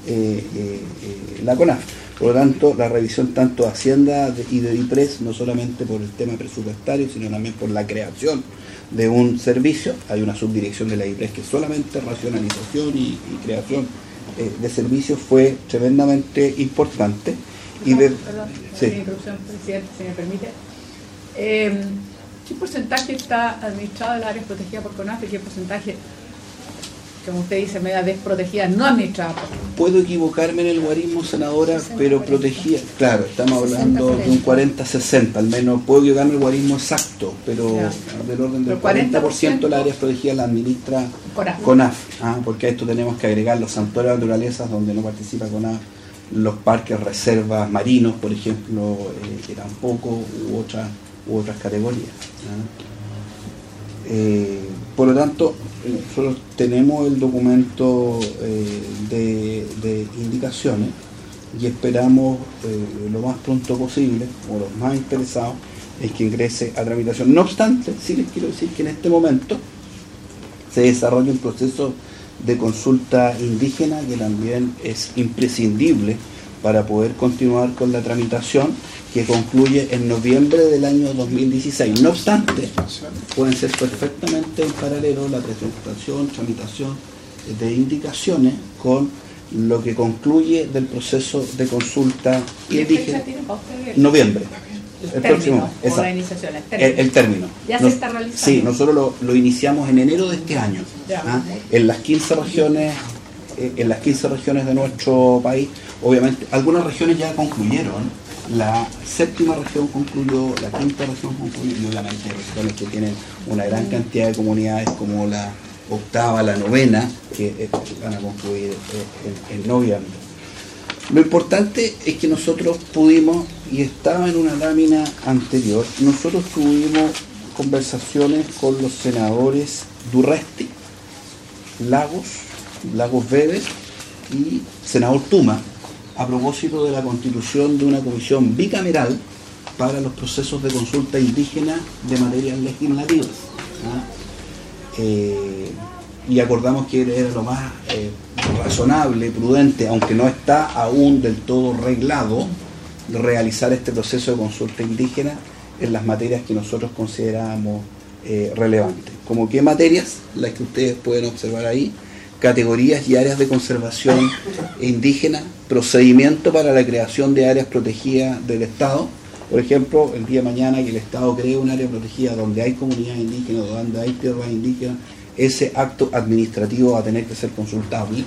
la CONAF. Por lo tanto, la revisión tanto de Hacienda y de DIPRES, no solamente por el tema presupuestario, sino también por la creación de un servicio. Hay una subdirección de la DIPRES que solamente racionalización y creación de servicios fue tremendamente importante. Perdón, sí. Interrupción, presidente, si me permite. ¿Qué porcentaje está administrado en las áreas protegidas por CONAF y qué porcentaje, como usted dice, media desprotegida, no administrada por CONAF? Puedo equivocarme en el guarismo, senadora, pero protegida, claro, estamos hablando de un 40-60, al menos puedo equivocarme en el guarismo exacto, pero del orden del 40% de las áreas protegidas la administra CONAF, porque a esto tenemos que agregar los santuarios de naturalezas donde no participa CONAF, los parques, reservas marinos, por ejemplo, que tampoco, u otras categorías. Por lo tanto, nosotros tenemos el documento de indicaciones y esperamos lo más pronto posible, o los más interesados, es que ingrese a tramitación. No obstante, sí les quiero decir que en este momento se desarrolla un proceso de consulta indígena que también es imprescindible para poder continuar con la tramitación que concluye en noviembre del año 2016. No obstante, pueden ser perfectamente en paralelo la presentación, tramitación de indicaciones con lo que concluye del proceso de consulta indígena. Noviembre. El próximo, el término. Ya se está realizando. Sí, nosotros lo iniciamos en enero de este año. En las 15 regiones, de nuestro país. Obviamente, algunas regiones ya concluyeron. La séptima región concluyó, la quinta región concluyó, y obviamente regiones que tienen una gran cantidad de comunidades como la octava, la novena, que van a concluir en noviembre. Lo importante es que nosotros pudimos, y estaba en una lámina anterior, nosotros tuvimos conversaciones con los senadores Durresti, Lagos Weber y senador Tuma, a propósito de la constitución de una comisión bicameral para los procesos de consulta indígena de materias legislativas. Y acordamos que era lo más razonable, prudente, aunque no está aún del todo reglado, de realizar este proceso de consulta indígena en las materias que nosotros consideramos relevantes. ¿Como qué materias? Las que ustedes pueden observar ahí: categorías y áreas de conservación indígena, procedimiento para la creación de áreas protegidas del Estado. Por ejemplo, el día de mañana que el Estado cree un área protegida donde hay comunidades indígenas, donde hay tierras indígenas, ese acto administrativo va a tener que ser consultable.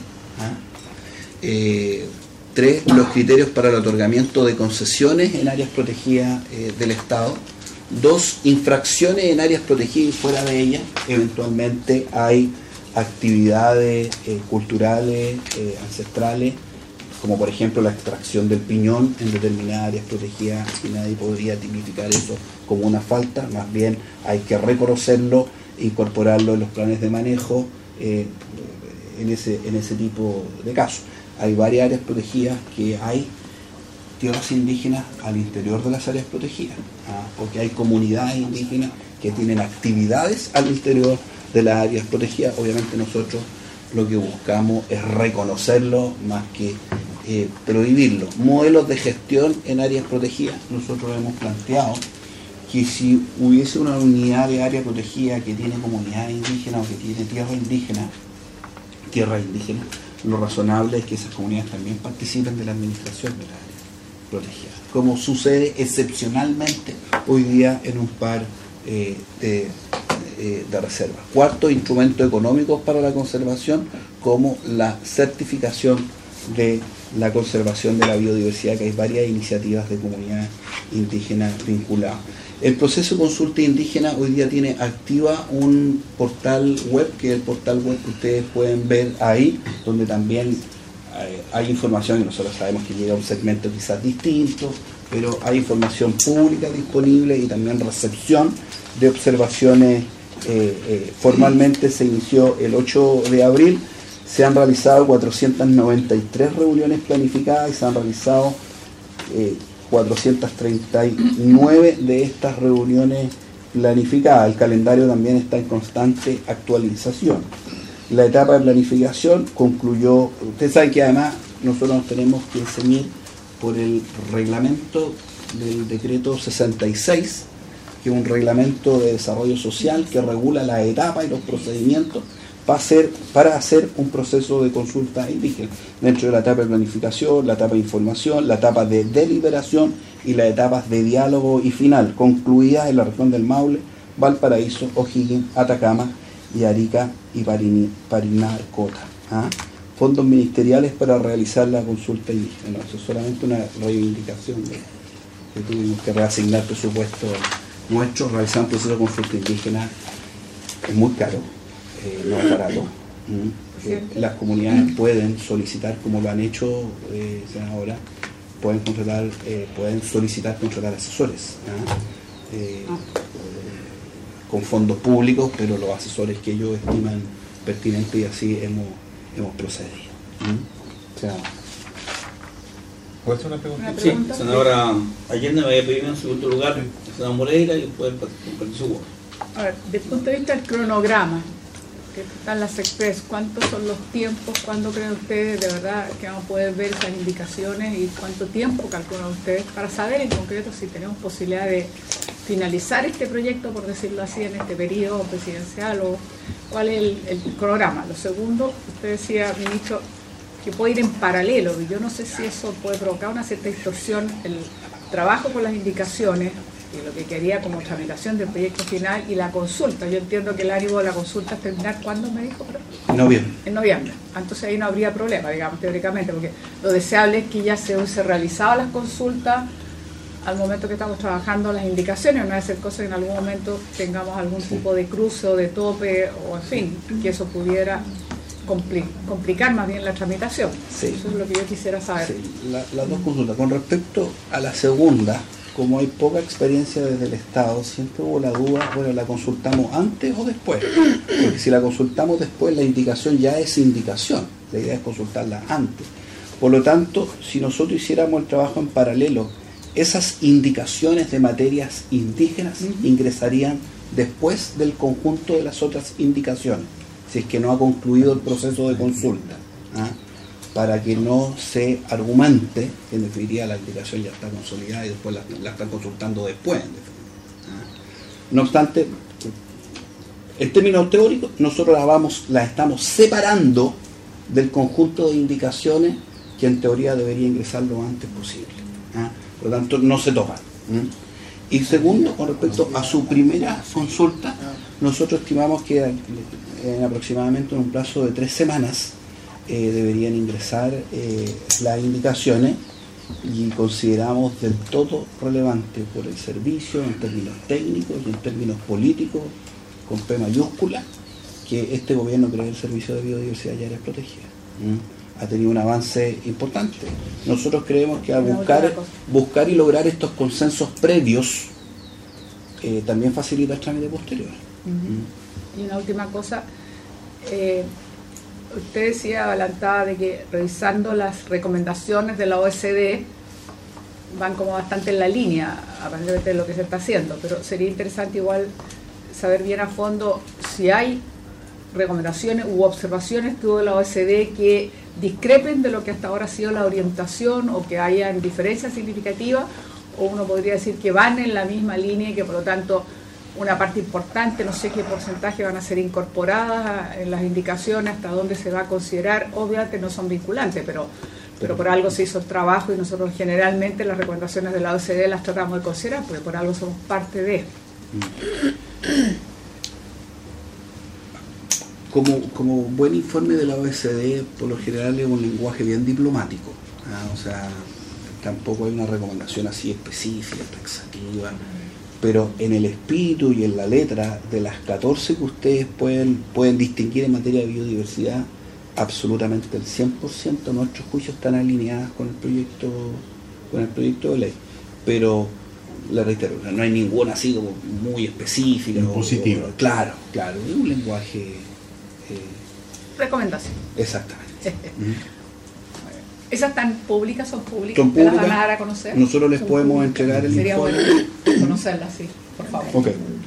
3. Los criterios para el otorgamiento de concesiones en áreas protegidas del Estado. 2. Infracciones en áreas protegidas y fuera de ellas. Eventualmente hay actividades culturales, ancestrales, como por ejemplo la extracción del piñón en determinadas áreas protegidas, y nadie podría tipificar eso como una falta, más bien hay que reconocerlo, incorporarlo en los planes de manejo en ese tipo de casos. Hay varias áreas protegidas que hay tierras indígenas al interior de las áreas protegidas, porque hay comunidades indígenas que tienen actividades al interior de las áreas protegidas. Obviamente nosotros lo que buscamos es reconocerlo más que prohibirlo. Modelos de gestión en áreas protegidas. Nosotros hemos planteado que si hubiese una unidad de área protegida que tiene comunidades indígenas o que tiene tierra indígena, lo razonable es que esas comunidades también participen de la administración de la área protegida, como sucede excepcionalmente hoy día en un par de reservas. 4. Instrumentos económicos para la conservación, como la certificación de la conservación de la biodiversidad, que hay varias iniciativas de comunidades indígenas vinculadas. El proceso de consulta indígena hoy día tiene activa un portal web, que es el portal web que ustedes pueden ver ahí, donde también hay información, y nosotros sabemos que llega a un segmento quizás distinto, pero hay información pública disponible y también recepción de observaciones. Formalmente se inició el 8 de abril, se han realizado 493 reuniones planificadas y se han realizado 439 de estas reuniones planificadas. El calendario también está en constante actualización. La etapa de planificación concluyó. Ustedes saben que además nosotros nos tenemos que ceñir por el reglamento del decreto 66, que es un reglamento de desarrollo social que regula la etapa y los procedimientos para hacer un proceso de consulta indígena, dentro de la etapa de planificación, la etapa de información, la etapa de deliberación y las etapas de diálogo y final, concluidas en la región del Maule, Valparaíso, O'Higgins, Atacama y Arica y Parinacota. Fondos ministeriales para realizar la consulta indígena. Eso es solamente una reivindicación que tuvimos que reasignar presupuesto nuestro. Realizar un proceso de consulta indígena es muy caro, no es barato. Las comunidades pueden solicitar, como lo han hecho ahora, pueden solicitar contratar asesores con fondos públicos, pero los asesores que ellos estiman pertinentes, y así hemos procedido. ¿Puedo hacer una pregunta? Sí, senadora Allende me había pedido en segundo lugar, el senador Moreira, y después el partido. A ver, desde el punto de vista del cronograma, que están las Express, ¿cuántos son los tiempos? ¿Cuándo creen ustedes de verdad que vamos a poder ver esas indicaciones y cuánto tiempo calculan ustedes para saber en concreto si tenemos posibilidad de finalizar este proyecto, por decirlo así, en este periodo presidencial, o cuál es el programa? Lo segundo, usted decía, ministro, que puede ir en paralelo, y yo no sé si eso puede provocar una cierta distorsión, el trabajo con las indicaciones y lo que quería como tramitación del proyecto final y la consulta. Yo entiendo que el ánimo de la consulta es terminar, ¿cuándo me dijo? En noviembre. En noviembre. Entonces ahí no habría problema, digamos, teóricamente, porque lo deseable es que ya se hubiese realizado las consultas al momento que estamos trabajando las indicaciones, no va a ser cosa que en algún momento tengamos algún tipo de cruce o de tope, o en fin, que eso pudiera complicar más bien la tramitación. Sí. Eso es lo que yo quisiera saber. Sí, las dos consultas. Con respecto a la segunda, como hay poca experiencia desde el Estado, siempre hubo la duda, bueno, ¿la consultamos antes o después? Porque si la consultamos después, la indicación ya es indicación. La idea es consultarla antes. Por lo tanto, si nosotros hiciéramos el trabajo en paralelo, esas indicaciones de materias indígenas ingresarían después del conjunto de las otras indicaciones, si es que no ha concluido el proceso de consulta, para que no se argumente que en definitiva la indicación ya está consolidada y después la están consultando después. No obstante, en términos teóricos, nosotros la estamos separando del conjunto de indicaciones que en teoría debería ingresar lo antes posible. Por lo tanto, no se tocan. Y segundo, con respecto a su primera consulta, nosotros estimamos que aproximadamente en un plazo de 3 semanas deberían ingresar las indicaciones, y consideramos del todo relevante por el servicio en términos técnicos y en términos políticos, con P mayúscula, que este gobierno cree el Servicio de Biodiversidad y Áreas Protegidas. Ha tenido un avance importante. Nosotros creemos que al buscar y lograr estos consensos previos también facilita el trámite posterior. Y una última cosa, usted decía, adelantada, de que revisando las recomendaciones de la OECD van como bastante en la línea, aparentemente de lo que se está haciendo, pero sería interesante igual saber bien a fondo si hay recomendaciones u observaciones que hubo de la OECD que discrepen de lo que hasta ahora ha sido la orientación, o que hayan diferencias significativas, o uno podría decir que van en la misma línea y que por lo tanto una parte importante, no sé qué porcentaje van a ser incorporadas en las indicaciones, hasta dónde se va a considerar. Obviamente no son vinculantes, pero por algo se hizo el trabajo, y nosotros generalmente las recomendaciones de la OECD las tratamos de considerar porque por algo somos parte de. Como buen informe de la OECD, por lo general es un lenguaje bien diplomático, o sea, tampoco hay una recomendación así específica, taxativa, pero en el espíritu y en la letra de las 14 que ustedes pueden distinguir en materia de biodiversidad, absolutamente el 100% de nuestros juicios están alineadas con el proyecto de ley. Pero le reitero, no hay ninguna así como muy específica o positiva. Claro, es un lenguaje recomendación. Exactamente. ¿Esas están públicas? ¿Son públicas? Son ¿Te las públicas. van a dar a conocer? Nosotros les podemos entregar el Sería informe. bueno conocerlas, sí, por favor. Ok.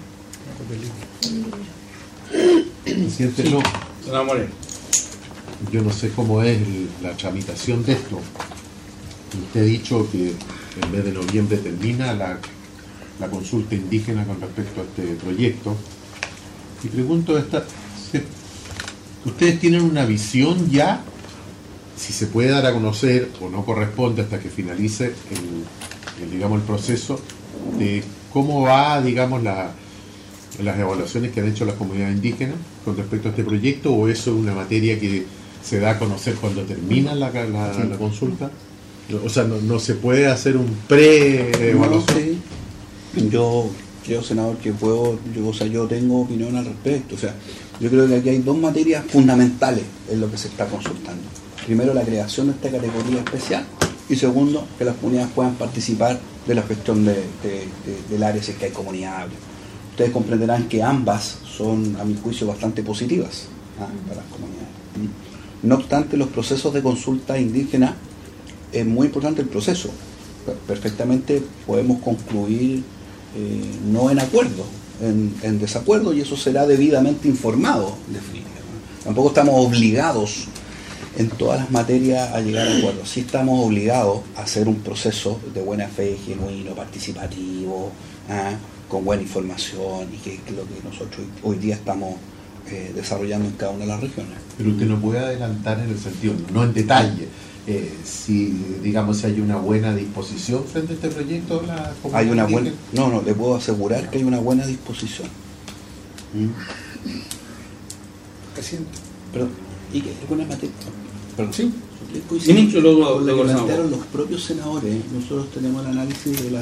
Presidente, Sí. no, yo no sé cómo es la tramitación de esto. Usted ha dicho que en vez de noviembre termina la consulta indígena con respecto a este proyecto. Y pregunto ¿ustedes tienen una visión ya, si se puede dar a conocer o no corresponde hasta que finalice el proceso, de cómo va, las evaluaciones que han hecho las comunidades indígenas con respecto a este proyecto, o eso es una materia que se da a conocer cuando termina la consulta? O sea, no se puede hacer un pre-evaluación. Yo, senador, yo tengo opinión al respecto. O sea, yo creo que aquí hay 2 materias fundamentales en lo que se está consultando. Primero, la creación de esta categoría especial, y segundo, que las comunidades puedan participar de la gestión del área si es que hay comunidades. Ustedes comprenderán que ambas son, a mi juicio, bastante positivas para las comunidades. No obstante, los procesos de consulta indígena, es muy importante el proceso. Perfectamente podemos concluir no en acuerdo, en desacuerdo y eso será debidamente informado, definitivamente. Tampoco estamos obligados en todas las materias a llegar a acuerdos. Sí estamos obligados a hacer un proceso de buena fe, genuino, participativo, con buena información, y que es lo que nosotros hoy día estamos desarrollando en cada una de las regiones. Pero usted no puede adelantar en el sentido, no en detalle, si digamos si hay una buena disposición frente a este proyecto. Hay una buena, no, le puedo asegurar que hay una buena disposición. Presidente. Perdón, ¿y qué? ¿Alguna materia? Perdón. Sí. Ministro, luego lo que plantearon los propios senadores. Nosotros tenemos el análisis de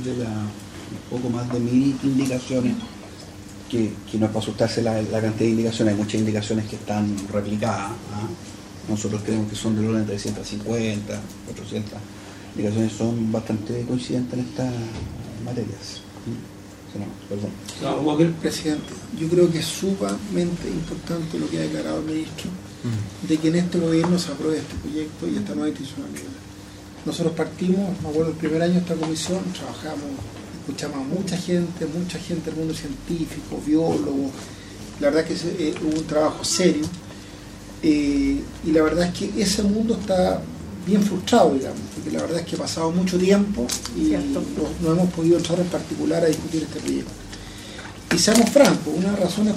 un poco más de 1000 indicaciones, que no es para asustarse la cantidad de indicaciones. Hay muchas indicaciones que están replicadas. Nosotros creemos que son del orden de 350, 400 indicaciones, son bastante coincidentes en estas materias. Perdón. Presidente, yo creo que es sumamente importante lo que ha declarado el ministro, de que en este gobierno se apruebe este proyecto y esta nueva institucionalidad. Nosotros partimos, me acuerdo, el primer año de esta comisión, trabajamos, escuchamos a mucha gente del mundo científico, biólogos. La verdad que hubo un trabajo serio, y la verdad es que ese mundo está bien frustrado, digamos, porque la verdad es que ha pasado mucho tiempo y no hemos podido entrar en particular a discutir este proyecto. Y seamos francos, una de las razones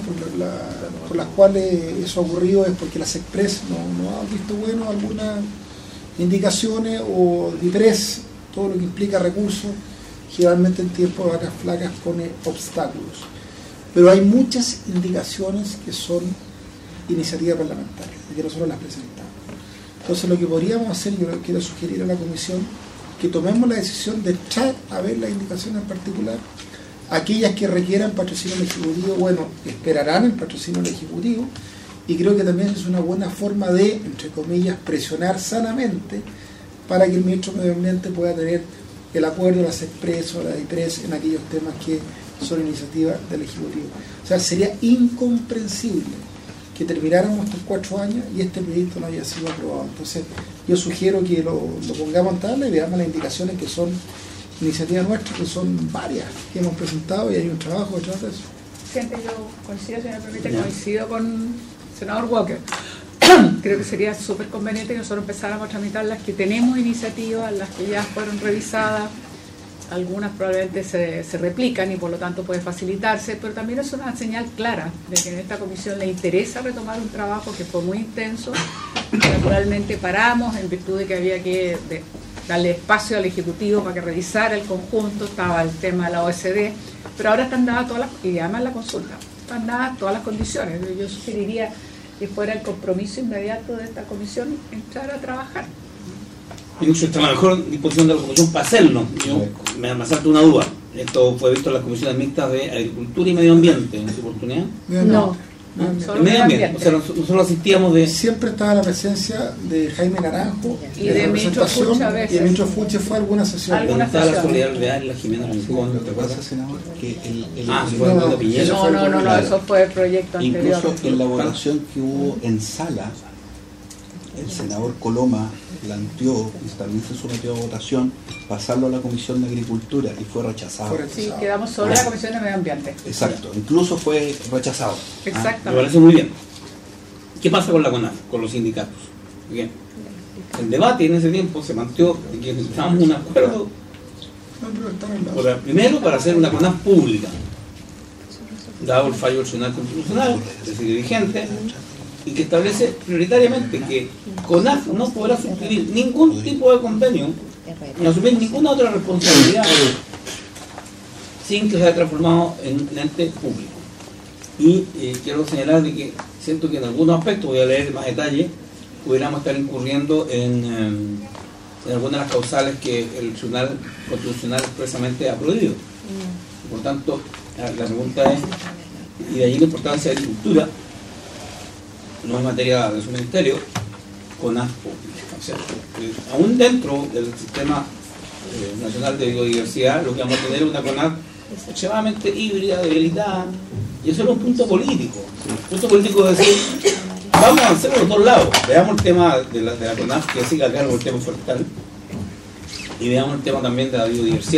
por las cuales eso ha ocurrido es porque la SECPRES no ha visto bueno algunas indicaciones, o DIPRES, todo lo que implica recursos, generalmente en tiempos de vacas flacas pone obstáculos. Pero hay muchas indicaciones que son iniciativas parlamentarias y que nosotros las presentamos. Entonces lo que podríamos hacer, yo quiero sugerir a la comisión que tomemos la decisión de echar a ver las indicaciones en particular. Aquellas que requieran patrocinio del Ejecutivo, bueno, esperarán el patrocinio del Ejecutivo, y creo que también es una buena forma de, entre comillas, presionar sanamente para que el ministro de Medio Ambiente pueda tener el acuerdo de la SECPRES o la DIPRES en aquellos temas que son iniciativas del Ejecutivo. O sea, sería incomprensible que termináramos estos 4 años y este proyecto no haya sido aprobado. Entonces, yo sugiero que lo pongamos en tabla y veamos las indicaciones que son iniciativas nuestras, que son varias que hemos presentado, y hay un trabajo detrás de eso. Gente, yo coincido, si me permite, coincido con el senador Walker. Creo que sería súper conveniente que nosotros empezáramos a tramitar las que tenemos iniciativas, las que ya fueron revisadas. Algunas probablemente se replican y por lo tanto puede facilitarse, pero también es una señal clara de que en esta comisión le interesa retomar un trabajo que fue muy intenso. Naturalmente paramos en virtud de que había que darle espacio al Ejecutivo para que revisara el conjunto, estaba el tema de la OECD, pero ahora están dadas todas y además la consulta, están dadas todas las condiciones. Yo sugeriría que fuera el compromiso inmediato de esta comisión entrar a trabajar. Ministro, está en la mejor disposición de la comisión para hacerlo. Yo me salta una duda. Esto fue visto en las comisiones mixtas de Agricultura y Medio Ambiente en su oportunidad. No. Solo medio ambiente. O sea, nosotros asistíamos de... Siempre estaba la presencia de Jaime Naranjo y de ministro Fucha a veces. Y el ministro Fucha fue a alguna sesión. Estaba la Solidaridad Real y la Jimena Rincón. ¿Te acuerdas, senador? Que No, eso fue el proyecto anterior. Incluso en la votación que hubo en sala, el senador Coloma planteó, y también se sometió a votación, pasarlo a la Comisión de Agricultura, y fue rechazado. Sí, quedamos sobre la Comisión de Medio Ambiente. Exacto, incluso fue rechazado. Exactamente. Me parece muy bien. ¿Qué pasa con la CONAF, con los sindicatos? Bien. El debate en ese tiempo se mantuvo de que necesitábamos un acuerdo, primero para hacer una CONAF pública, dado el fallo del Tribunal Constitucional, es decir, vigente, y que establece prioritariamente que CONAF no podrá suscribir ningún tipo de convenio ni asumir ninguna otra responsabilidad sin que se haya transformado en un ente público. Y quiero señalar de que siento que en algunos aspectos, voy a leer más detalle, pudiéramos estar incurriendo en algunas de las causales que el Tribunal Constitucional expresamente ha prohibido. Por tanto, la pregunta es, y de allí la importancia de la agricultura, no es materia de su ministerio, CONAF pública. O sea, aún dentro del sistema nacional de biodiversidad, lo que vamos a tener es una CONAF extremadamente híbrida, debilitada, y eso es un punto político. El punto político es decir, vamos a avanzar por los dos lados. Veamos el tema de la CONAF, que siga a cargo el tema forestal, y veamos el tema también de la biodiversidad.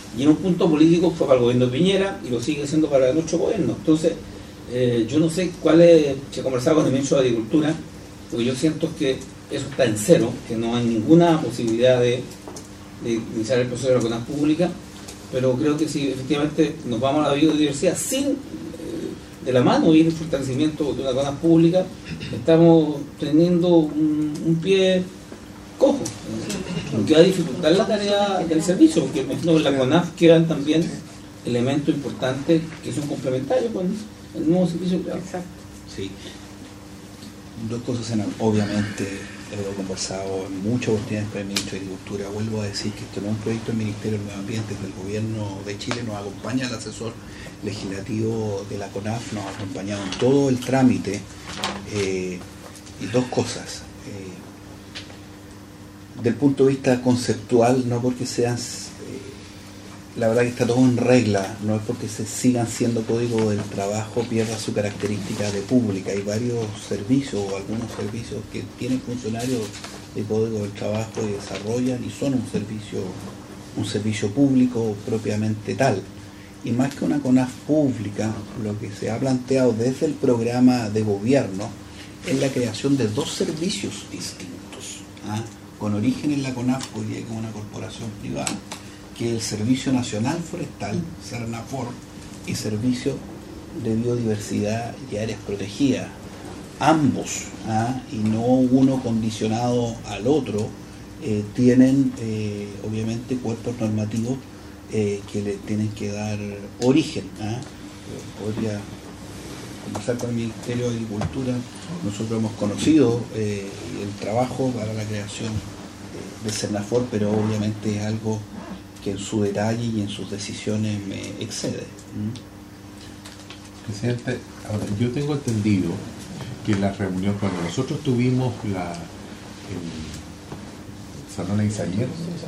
y en un punto político fue para el gobierno de Piñera y lo sigue siendo para nuestro gobierno. Entonces, yo no sé cuál es, se conversaba con el ministro de Agricultura, porque yo siento que eso está en cero, que no hay ninguna posibilidad de iniciar el proceso de la CONAF pública, pero creo que si efectivamente nos vamos a la biodiversidad sin de la mano y el fortalecimiento de una CONAF pública, estamos teniendo un pie cojo, lo que va a dificultar la tarea del servicio, porque en la CONAF quedan también elementos importantes que son complementarios con el nuevo servicio privado. Exacto. Sí. Dos cosas, senador. Obviamente, he conversado en muchas oportunidades con el ministro de Agricultura. Vuelvo a decir que esto no es un proyecto del Ministerio del Medio Ambiente, del Gobierno de Chile. Nos acompaña el asesor legislativo de la CONAF, nos ha acompañado en todo el trámite. Y dos cosas. Del punto de vista conceptual, no porque sean... la verdad que está todo en regla, no es porque se sigan siendo código del trabajo pierda su característica de pública. Hay varios servicios o algunos servicios que tienen funcionarios de código del trabajo y desarrollan y son un servicio público propiamente tal. Y más que una CONAF pública, lo que se ha planteado desde el programa de gobierno es la creación de dos servicios distintos, con origen en la CONAF, hoy día como una corporación privada, que es el Servicio Nacional Forestal, SERNAFOR, y Servicio de Biodiversidad y Áreas Protegidas. Ambos, y no uno condicionado al otro, tienen obviamente cuerpos normativos que le tienen que dar origen. Podría conversar con el Ministerio de Agricultura. Nosotros hemos conocido el trabajo para la creación de SERNAFOR, pero obviamente es algo que en su detalle y en sus decisiones me excede. Presidente, ahora, yo tengo entendido que la reunión, cuando nosotros tuvimos el Salón Isayer,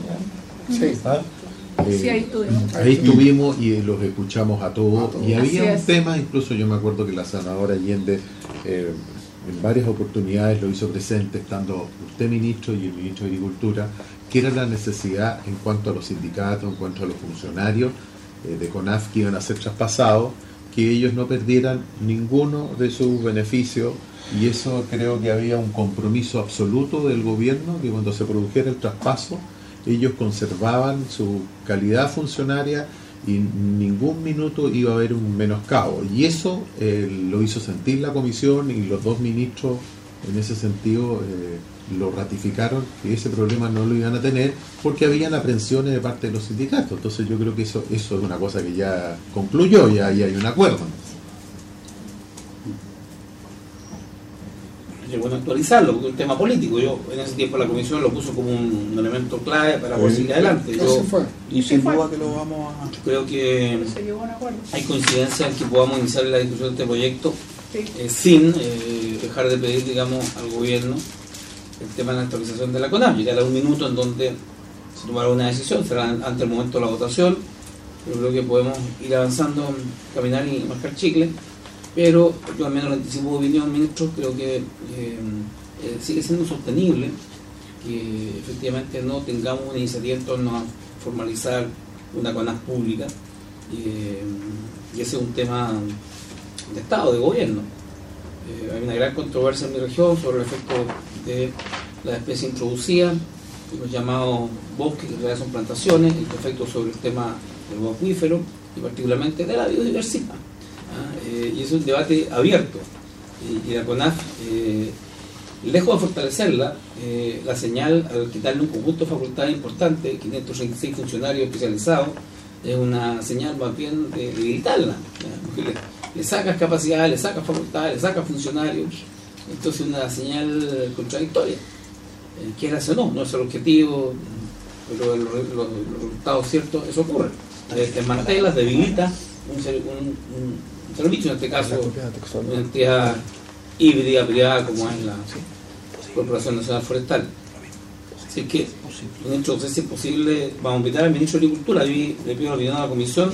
Sí, ahí estuvimos. Ahí estuvimos y los escuchamos a todos. Y había un es. tema, incluso yo me acuerdo que la senadora Allende en varias oportunidades lo hizo presente, estando usted ministro y el ministro de Agricultura, que era la necesidad en cuanto a los sindicatos, en cuanto a los funcionarios de CONAF que iban a ser traspasados, que ellos no perdieran ninguno de sus beneficios, y eso creo que había un compromiso absoluto del gobierno, que cuando se produjera el traspaso, ellos conservaban su calidad funcionaria y ningún minuto iba a haber un menoscabo. Y eso lo hizo sentir la comisión, y los dos ministros en ese sentido lo ratificaron, que ese problema no lo iban a tener porque habían aprensiones de parte de los sindicatos. Entonces yo creo que eso es una cosa que ya concluyó, ya hay un acuerdo. Es bueno actualizarlo, porque es un tema político. Yo en ese tiempo la comisión lo puso como un elemento clave para poder seguir adelante. Y sin duda que lo vamos a... Yo creo que hay coincidencia en que podamos iniciar la discusión de este proyecto sin dejar de pedir, digamos, al gobierno el tema de la actualización de la CONAF. Llegará un minuto en donde se tomará una decisión, será ante el momento de la votación. Yo creo que podemos ir avanzando, caminar y marcar chicle. Pero yo al menos le anticipo opinión, ministro, creo que sigue siendo sostenible que efectivamente no tengamos una iniciativa en torno a formalizar una CONAF pública, y ese es un tema de Estado, de gobierno. Hay una gran controversia en mi región sobre el efecto de las especies introducidas, los llamados bosques, que en realidad son plantaciones, el efecto sobre el tema del acuífero y particularmente de la biodiversidad. Y es un debate abierto, y la CONAF, lejos de fortalecerla, la señal al quitarle un conjunto de facultades importantes, 536 funcionarios especializados, es una señal más bien de debilitarla, porque le sacas capacidades, le sacas facultades, le sacas funcionarios. Entonces es una señal contradictoria, quieras o no, no es el objetivo, pero los resultados ciertos, eso ocurre. Desmantela, debilita un servicio, en este caso una entidad híbrida privada como es la Corporación Nacional Forestal. Así que, ministro, no sé si es posible, vamos a invitar al ministro de Agricultura, le pido la opinión a la comisión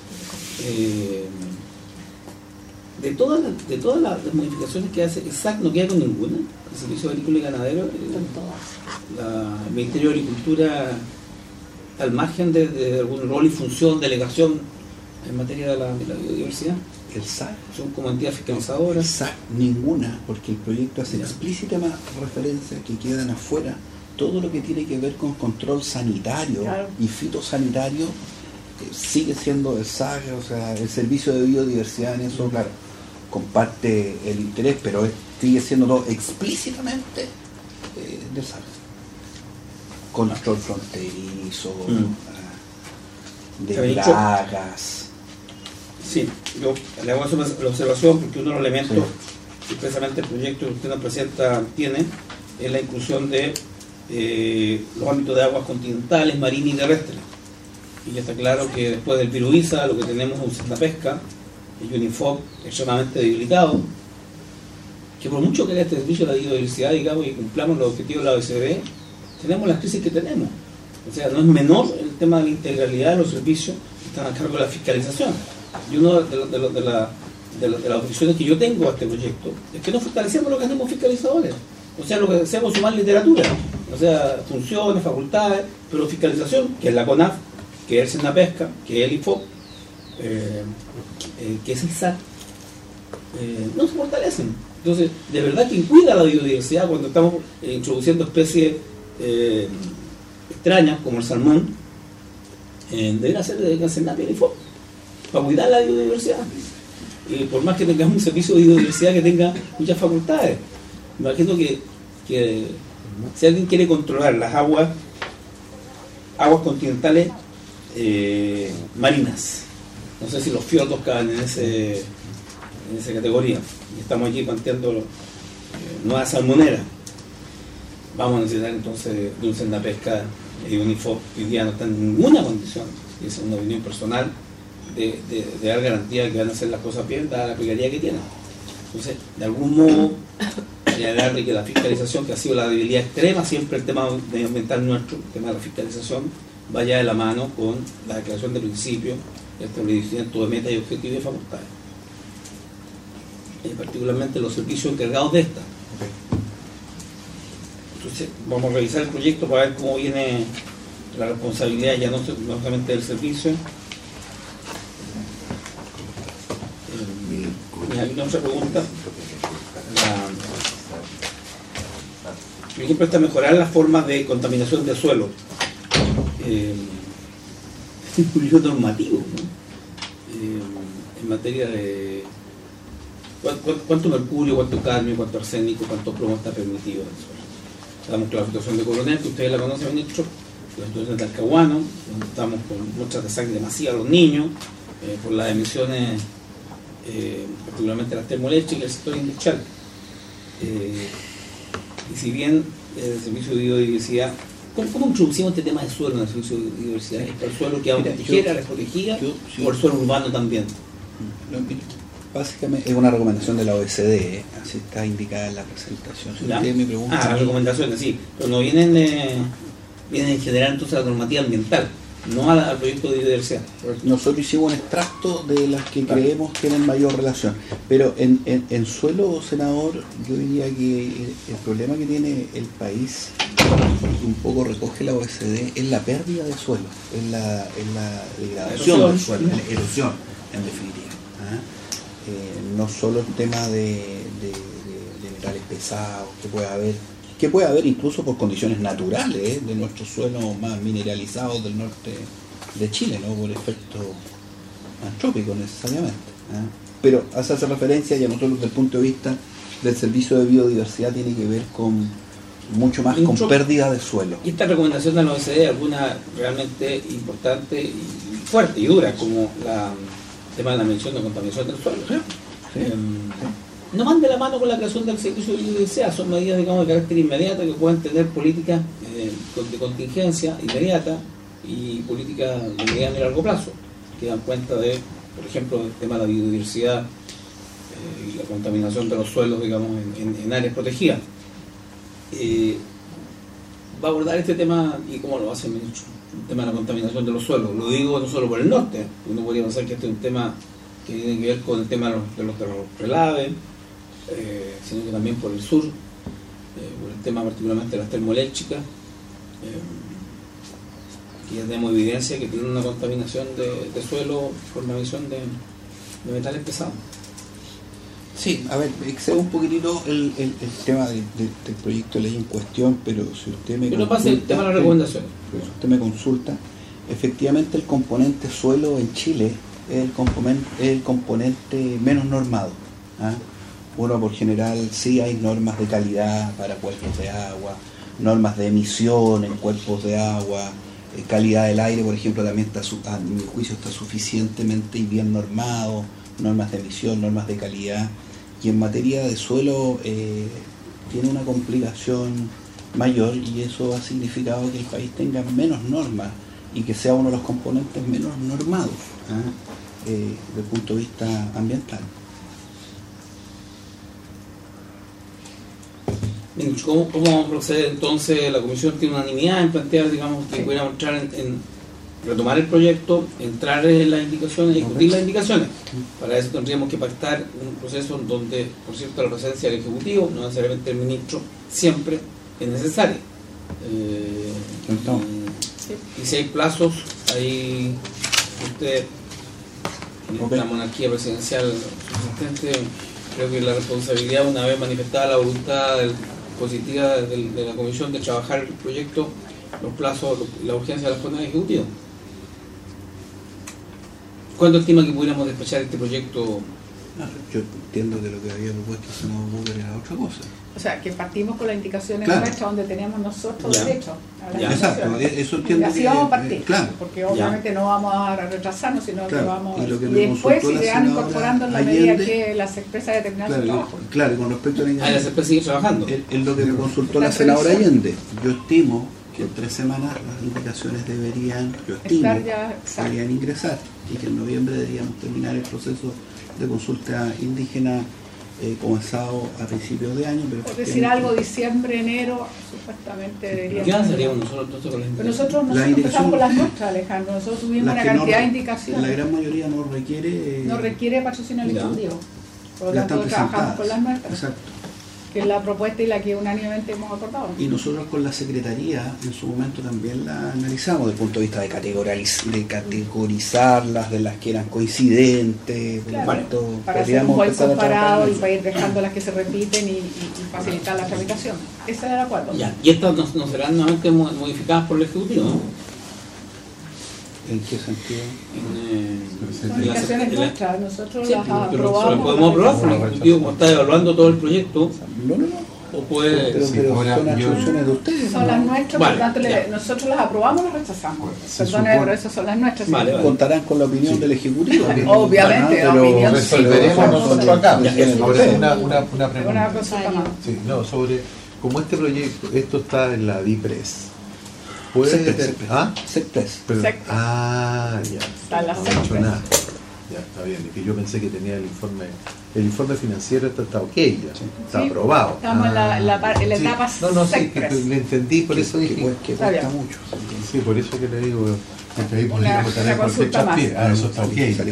de todas las modificaciones que hace. ESAC no queda con ninguna, el Servicio Agrícola y Ganadero, el Ministerio de Agricultura al margen de algún rol y función, delegación en materia de la biodiversidad? El SAC. ¿Son como entidades fiscalizadoras? El SAC ninguna, porque el proyecto hace Ya. explícita referencia que quedan afuera todo lo que tiene que ver con control sanitario Claro. y fitosanitario. Sigue siendo el SAC, o sea, el Servicio de Biodiversidad en eso, claro, comparte el interés, pero sigue siendo todo explícitamente del SAC. Control fronterizo, Se ha de dicho. plagas. Sí, yo le hago la observación porque uno de los elementos Sí. que precisamente el proyecto que usted nos presenta tiene es la inclusión de los ámbitos de aguas continentales, marinas y terrestres. Y ya está claro que después del Piruiza lo que tenemos es un Sendapesca, el UNIFOP extremadamente debilitado, que por mucho que haya este servicio de la biodiversidad, digamos, y cumplamos los objetivos de la OECD, tenemos las crisis que tenemos. O sea, no es menor el tema de la integralidad de los servicios que están a cargo de la fiscalización. Y una de las objeciones que yo tengo a este proyecto es que no fortalecemos lo que hacemos fiscalizadores. O sea, lo que hacemos es sumar literatura. O sea, funciones, facultades, pero fiscalización, que es la CONAF, que es el Sendapesca, que es el IFOP, que es el SAC, no se fortalecen. Entonces, de verdad, quien cuida la biodiversidad cuando estamos introduciendo especies extrañas, como el salmón, debería ser de Senap y el IFOP, para cuidar la biodiversidad. Y por más que tengamos un servicio de biodiversidad que tenga muchas facultades, me imagino que si alguien quiere controlar las aguas continentales marinas, no sé si los fiordos caben en esa categoría, y estamos aquí planteando nuevas salmoneras, vamos a necesitar entonces de un Sendapesca y un IFOP que hoy día no está en ninguna condición, y esa es una opinión personal, de dar garantía de que van a hacer las cosas bien, dada la precariedad que tienen. Entonces, de algún modo, señalar de que la fiscalización, que ha sido la debilidad extrema, siempre el tema medioambiental nuestro, el tema de la fiscalización, vaya de la mano con la declaración de principios, el establecimiento de metas y objetivos y facultades. Particularmente los servicios encargados de esta. Entonces, vamos a revisar el proyecto para ver cómo viene la responsabilidad ya no solamente del servicio. Hay una otra pregunta. Por ejemplo, está mejorar las formas de contaminación del suelo. Es un proyecto normativo, ¿no? En materia de cuánto mercurio, cuánto cadmio, cuánto arsénico, cuánto plomo está permitido en el suelo. Estamos con la situación de Coronel, que ustedes la conocen, ministro, la situación de Talcahuano, donde estamos con muestras de sangre masiva a los niños, por las emisiones, particularmente las termoeléctricas y el sector industrial. Y si bien el servicio de biodiversidad, ¿cómo introducimos este tema de suelo en el servicio de biodiversidad? ¿El suelo que aún tijera, la protegida, o el suelo urbano también? Básicamente es una recomendación de la OECD, así está indicada en la presentación. Si ustedes me preguntan, las recomendaciones, sí, pero no vienen en general entonces a la normativa ambiental, no al proyecto de biodiversidad. Nosotros hicimos un extracto de las que creemos tienen mayor relación, pero en suelo, senador, yo diría que el problema que tiene el país, que un poco recoge la OECD, es la pérdida de suelo, es la degradación del suelo, la erosión, en definitiva. No solo el tema de metales pesados que puede haber incluso por condiciones naturales de nuestros suelos más mineralizados del norte de Chile, no por efecto antrópico necesariamente, pero hace referencia, ya nosotros desde el punto de vista del servicio de biodiversidad tiene que ver con mucho más con pérdida de suelo. Y esta recomendación de la OECD, alguna realmente importante y fuerte y dura, como el tema de la mención de contaminación del suelo. No van de la mano con la creación del servicio de biodiversidad, son medidas, digamos, de carácter inmediato que pueden tener políticas de contingencia inmediata y políticas de mediano y largo plazo, que dan cuenta de, por ejemplo, el tema de la biodiversidad y la contaminación de los suelos, digamos, en áreas protegidas. Va a abordar este tema, y cómo lo hace el ministro, el tema de la contaminación de los suelos. Lo digo no solo por el norte, uno podría pensar que este es un tema que tiene que ver con el tema de los relaves, sino que también por el sur, por el tema particularmente de las termoeléctricas. que ya tenemos evidencia que tiene una contaminación de suelo por la emisión de metales pesados. Sí, a ver, excedo un poquitito el tema del proyecto de ley en cuestión, pero si usted me consulta, pase el tema de las recomendaciones. Si usted me consulta, efectivamente el componente suelo en Chile es el componente menos normado. Uno, por general, sí hay normas de calidad para cuerpos de agua, normas de emisión en cuerpos de agua, calidad del aire, por ejemplo, también está, a mi juicio, está suficientemente y bien normado, normas de emisión, normas de calidad. Y en materia de suelo tiene una complicación mayor, y eso ha significado que el país tenga menos normas y que sea uno de los componentes menos normados desde el punto de vista ambiental. ¿Cómo vamos a proceder entonces? La comisión tiene unanimidad en plantear, digamos, que pudiéramos entrar en retomar el proyecto, entrar en las indicaciones, discutir las indicaciones. Para eso tendríamos que pactar un proceso donde, por cierto, la presencia del Ejecutivo, no necesariamente el Ministro, siempre es necesaria. Y si hay plazos, ahí usted, la monarquía presidencial subsistente, creo que la responsabilidad, una vez manifestada la voluntad positiva de la comisión de trabajar el proyecto, los plazos, la urgencia las pone el Ejecutivo. ¿Cuándo estima que pudiéramos despachar este proyecto? Yo entiendo que lo que había propuesto el senador Booker era otra cosa. O sea, que partimos con las indicaciones nuestras donde tenemos nosotros derecho a las exacto, eso entiendo. Así vamos a partir, claro, porque obviamente no vamos a retrasarnos, sino que vamos y después se van incorporando en la medida que las empresas determinan su trabajo. Claro, y con respecto a la las empresas siguen trabajando. Es lo que me consultó la senadora Allende. Yo estimo que en 3 semanas las indicaciones deberían ingresar, y que en noviembre deberíamos terminar el proceso de consulta indígena comenzado a principios de año. Pero por decir algo, diciembre, enero, supuestamente deberíamos. ¿Qué avanzaríamos nosotros entonces con las indicaciones? Pero nosotros empezamos con las nuestras, Alejandro. Nosotros tuvimos una cantidad de indicaciones. La gran mayoría no requiere patrocinio legislativo. Por lo tanto, trabajamos con las nuestras. Exacto. Que es la propuesta y la que unánimemente hemos acordado. Y nosotros con la Secretaría en su momento también la analizamos desde el punto de vista de categorizarlas, de las que eran coincidentes, claro, para hacer un buen comparado y para ir dejando las que se repiten y facilitar la tramitación. Ese era el acuerdo. Ya. Y estas no serán nuevamente modificadas por el Ejecutivo, ¿no? ¿En qué sentido? Son indicaciones nuestras, nosotros las aprobamos. Podemos aprobar por el Ejecutivo como está evaluando todo el proyecto. No. O puede. Pero son atribuciones de ustedes. Son las nuestras, por lo tanto nosotros las aprobamos o las rechazamos. Perdone, pero esas son las nuestras. Vale. Contarán con la opinión del Ejecutivo. Obviamente, la opinión resolveremos nosotros acá. Ahora una pregunta. Una cosa más. Sí, no, sobre como este proyecto, esto está en la DIPRES. SECPRES. Ya. Está la no he hecho nada. Ya, está bien. Es que yo pensé que tenía el informe financiero, esto está ok ya. Está aprobado. Estamos en la etapa SECPRES. Sí, le entendí, por eso dije que cuesta mucho. Sí, por eso que le digo que ahí podríamos tener por fecha pie. Eso está ok.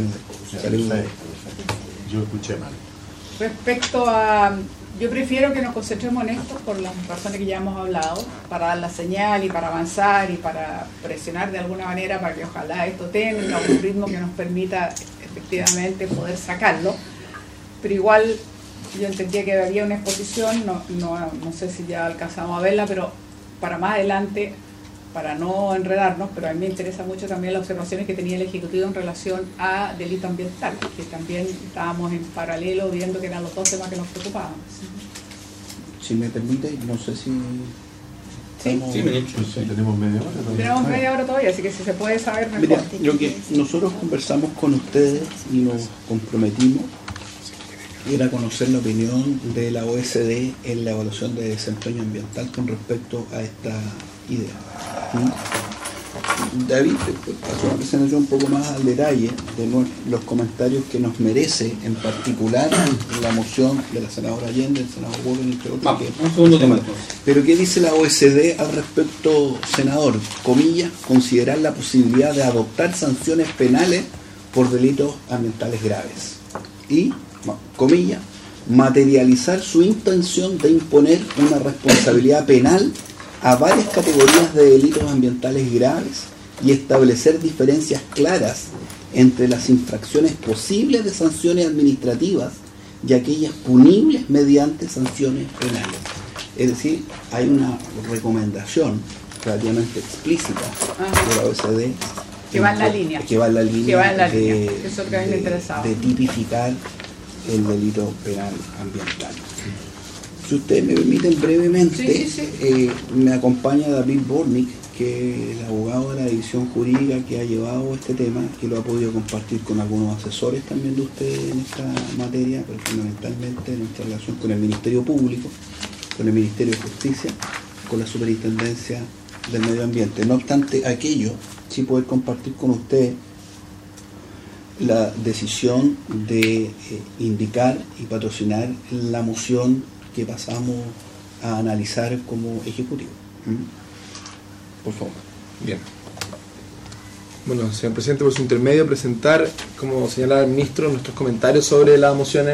Yo escuché mal. Respecto a... Yo prefiero que nos concentremos en esto por las razones que ya hemos hablado, para dar la señal y para avanzar y para presionar de alguna manera para que ojalá esto tenga un ritmo que nos permita efectivamente poder sacarlo. Pero igual yo entendía que había una exposición, no sé si ya alcanzamos a verla, pero para más adelante, para no enredarnos, pero a mí me interesa mucho también las observaciones que tenía el Ejecutivo en relación a delito ambiental, que también estábamos en paralelo viendo que eran los 2 temas que nos preocupaban. Si me permite, no sé si... tenemos media hora todavía. Tenemos media hora todavía, así que si se puede saber mejor. Mira, lo que nosotros conversamos con ustedes y nos comprometimos era conocer la opinión de la OSD en la evaluación de desempeño ambiental con respecto a esta idea. David pasó una presentación un poco más al detalle de los comentarios que nos merece, en particular la moción de la senadora Allende, el senador Booker, entre otros. Un segundo tema. Pero ¿qué dice la OSD al respecto, senador? Comillas, considerar la posibilidad de adoptar sanciones penales por delitos ambientales graves. Y, comillas, materializar su intención de imponer una responsabilidad penal a varias categorías de delitos ambientales graves y establecer diferencias claras entre las infracciones posibles de sanciones administrativas y aquellas punibles mediante sanciones penales. Es decir, hay una recomendación relativamente explícita de la OECD que va en la línea, de tipificar el delito penal ambiental. Si ustedes me permiten brevemente, me acompaña David Bornik, que es el abogado de la división jurídica que ha llevado este tema, que lo ha podido compartir con algunos asesores también de ustedes en esta materia, pero fundamentalmente en nuestra relación con el Ministerio Público, con el Ministerio de Justicia, con la Superintendencia del Medio Ambiente. No obstante aquello, sí poder compartir con ustedes la decisión de indicar y patrocinar la moción que pasamos a analizar como ejecutivo. Por favor. Bien. Bueno, señor presidente, por su intermedio, presentar, como señalaba el ministro, nuestros comentarios sobre la moción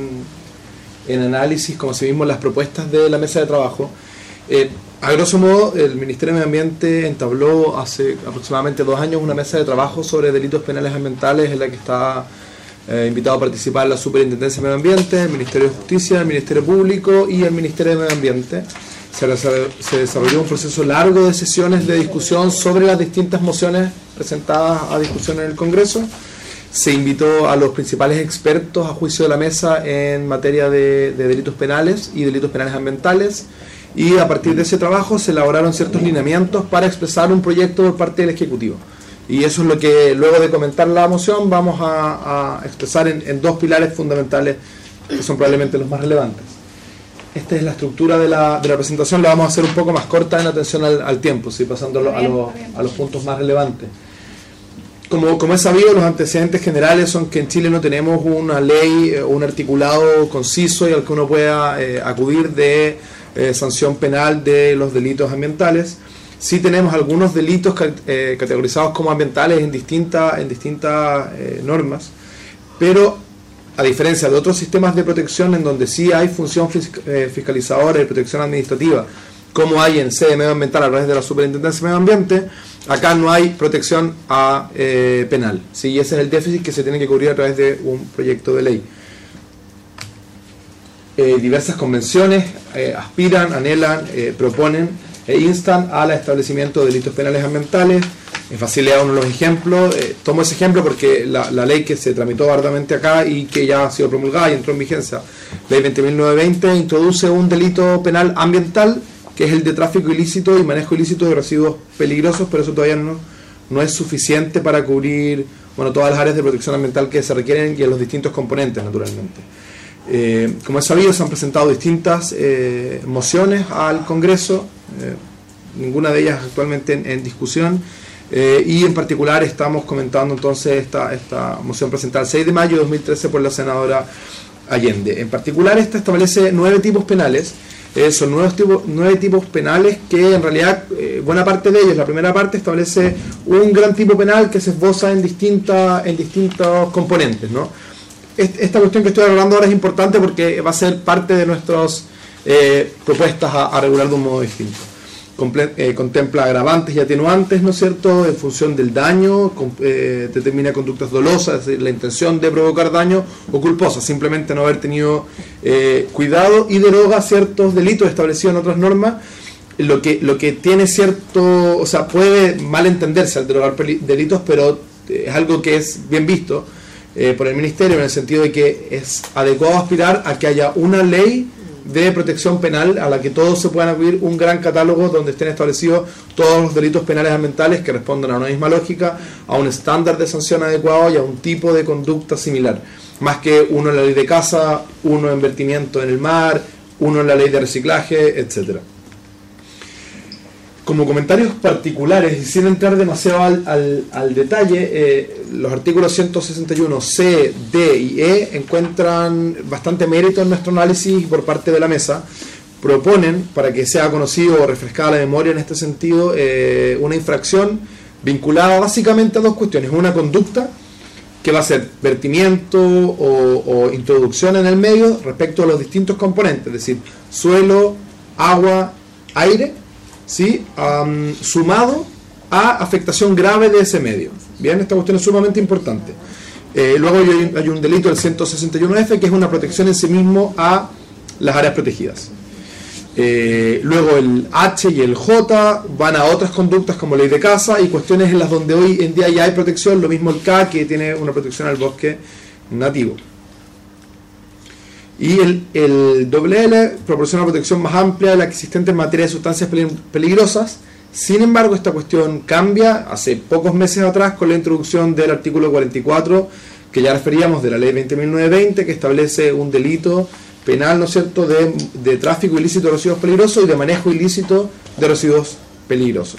en análisis, como asimismo las propuestas de la mesa de trabajo. A grosso modo, el Ministerio de Medio Ambiente entabló hace aproximadamente 2 años una mesa de trabajo sobre delitos penales ambientales, en la que está invitado a participar la Superintendencia de Medio Ambiente, el Ministerio de Justicia, el Ministerio Público y el Ministerio de Medio Ambiente. Se desarrolló un proceso largo de sesiones de discusión sobre las distintas mociones presentadas a discusión en el Congreso. Se invitó a los principales expertos a juicio de la mesa en materia de delitos penales y delitos penales ambientales, y a partir de ese trabajo se elaboraron ciertos lineamientos para expresar un proyecto por parte del Ejecutivo. Y eso es lo que, luego de comentar la moción, vamos a expresar en 2 pilares fundamentales que son probablemente los más relevantes. Esta es la estructura de la presentación. La vamos a hacer un poco más corta en atención al tiempo, ¿sí? Pasando a los puntos más relevantes. Como es sabido, los antecedentes generales son que en Chile no tenemos una ley o un articulado conciso y al que uno pueda acudir de sanción penal de los delitos ambientales. Sí tenemos algunos delitos categorizados como ambientales en distintas normas, pero a diferencia de otros sistemas de protección en donde sí hay función fiscalizadora y protección administrativa, como hay en sede medioambiental a través de la Superintendencia de Medio Ambiente, acá no hay protección penal. ¿Sí? Y ese es el déficit que se tiene que cubrir a través de un proyecto de ley. Diversas convenciones aspiran, anhelan, proponen e instan al establecimiento de delitos penales ambientales. Es fácil leer uno de los ejemplos. Tomo ese ejemplo porque la ley que se tramitó arduamente acá y que ya ha sido promulgada y entró en vigencia, Ley 20.920, introduce un delito penal ambiental, que es el de tráfico ilícito y manejo ilícito de residuos peligrosos, pero eso todavía no es suficiente para cubrir todas las áreas de protección ambiental que se requieren y en los distintos componentes, naturalmente. Como es sabido, se han presentado distintas mociones al Congreso, ninguna de ellas actualmente en discusión, y en particular estamos comentando entonces esta moción presentada el 6 de mayo de 2013 por la senadora Allende. En particular, esta establece 9 tipos penales. Son 9 tipos penales que en realidad buena parte de ellos, la primera parte establece un gran tipo penal que se esboza en distintos componentes, ¿no? Esta cuestión que estoy hablando ahora es importante porque va a ser parte de nuestras propuestas a regular de un modo distinto. Contempla agravantes y atenuantes, ¿no es cierto?, en función del daño, determina conductas dolosas, es decir, la intención de provocar daño, o culposa, simplemente no haber tenido cuidado, y deroga ciertos delitos establecidos en otras normas, lo que tiene cierto, o sea, puede malentenderse al derogar delitos, pero es algo que es bien visto por el Ministerio, en el sentido de que es adecuado aspirar a que haya una ley de protección penal a la que todos se puedan acudir, un gran catálogo donde estén establecidos todos los delitos penales ambientales que respondan a una misma lógica, a un estándar de sanción adecuado y a un tipo de conducta similar, más que uno en la ley de caza, uno en vertimiento en el mar, uno en la ley de reciclaje, etcétera. Como comentarios particulares y sin entrar demasiado al detalle, los artículos 161 C, D y E encuentran bastante mérito en nuestro análisis por parte de la mesa. Proponen, para que sea conocido o refrescada la memoria en este sentido, una infracción vinculada básicamente a 2 cuestiones. Una conducta que va a ser vertimiento o introducción en el medio respecto a los distintos componentes, es decir, suelo, agua, aire, ¿sí? Sumado a afectación grave de ese medio. Bien, esta cuestión es sumamente importante. Luego hay un delito del 161F, que es una protección en sí mismo a las áreas protegidas. Luego el H y el J van a otras conductas como ley de caza y cuestiones en las donde hoy en día ya hay protección, lo mismo el K, que tiene una protección al bosque nativo. Y el WL proporciona protección más amplia de la existente en materia de sustancias peligrosas. Sin embargo, esta cuestión cambia hace pocos meses atrás con la introducción del artículo 44, que ya referíamos, de la ley 20.920, que establece un delito penal, ¿no es cierto?, de tráfico ilícito de residuos peligrosos y de manejo ilícito de residuos peligrosos.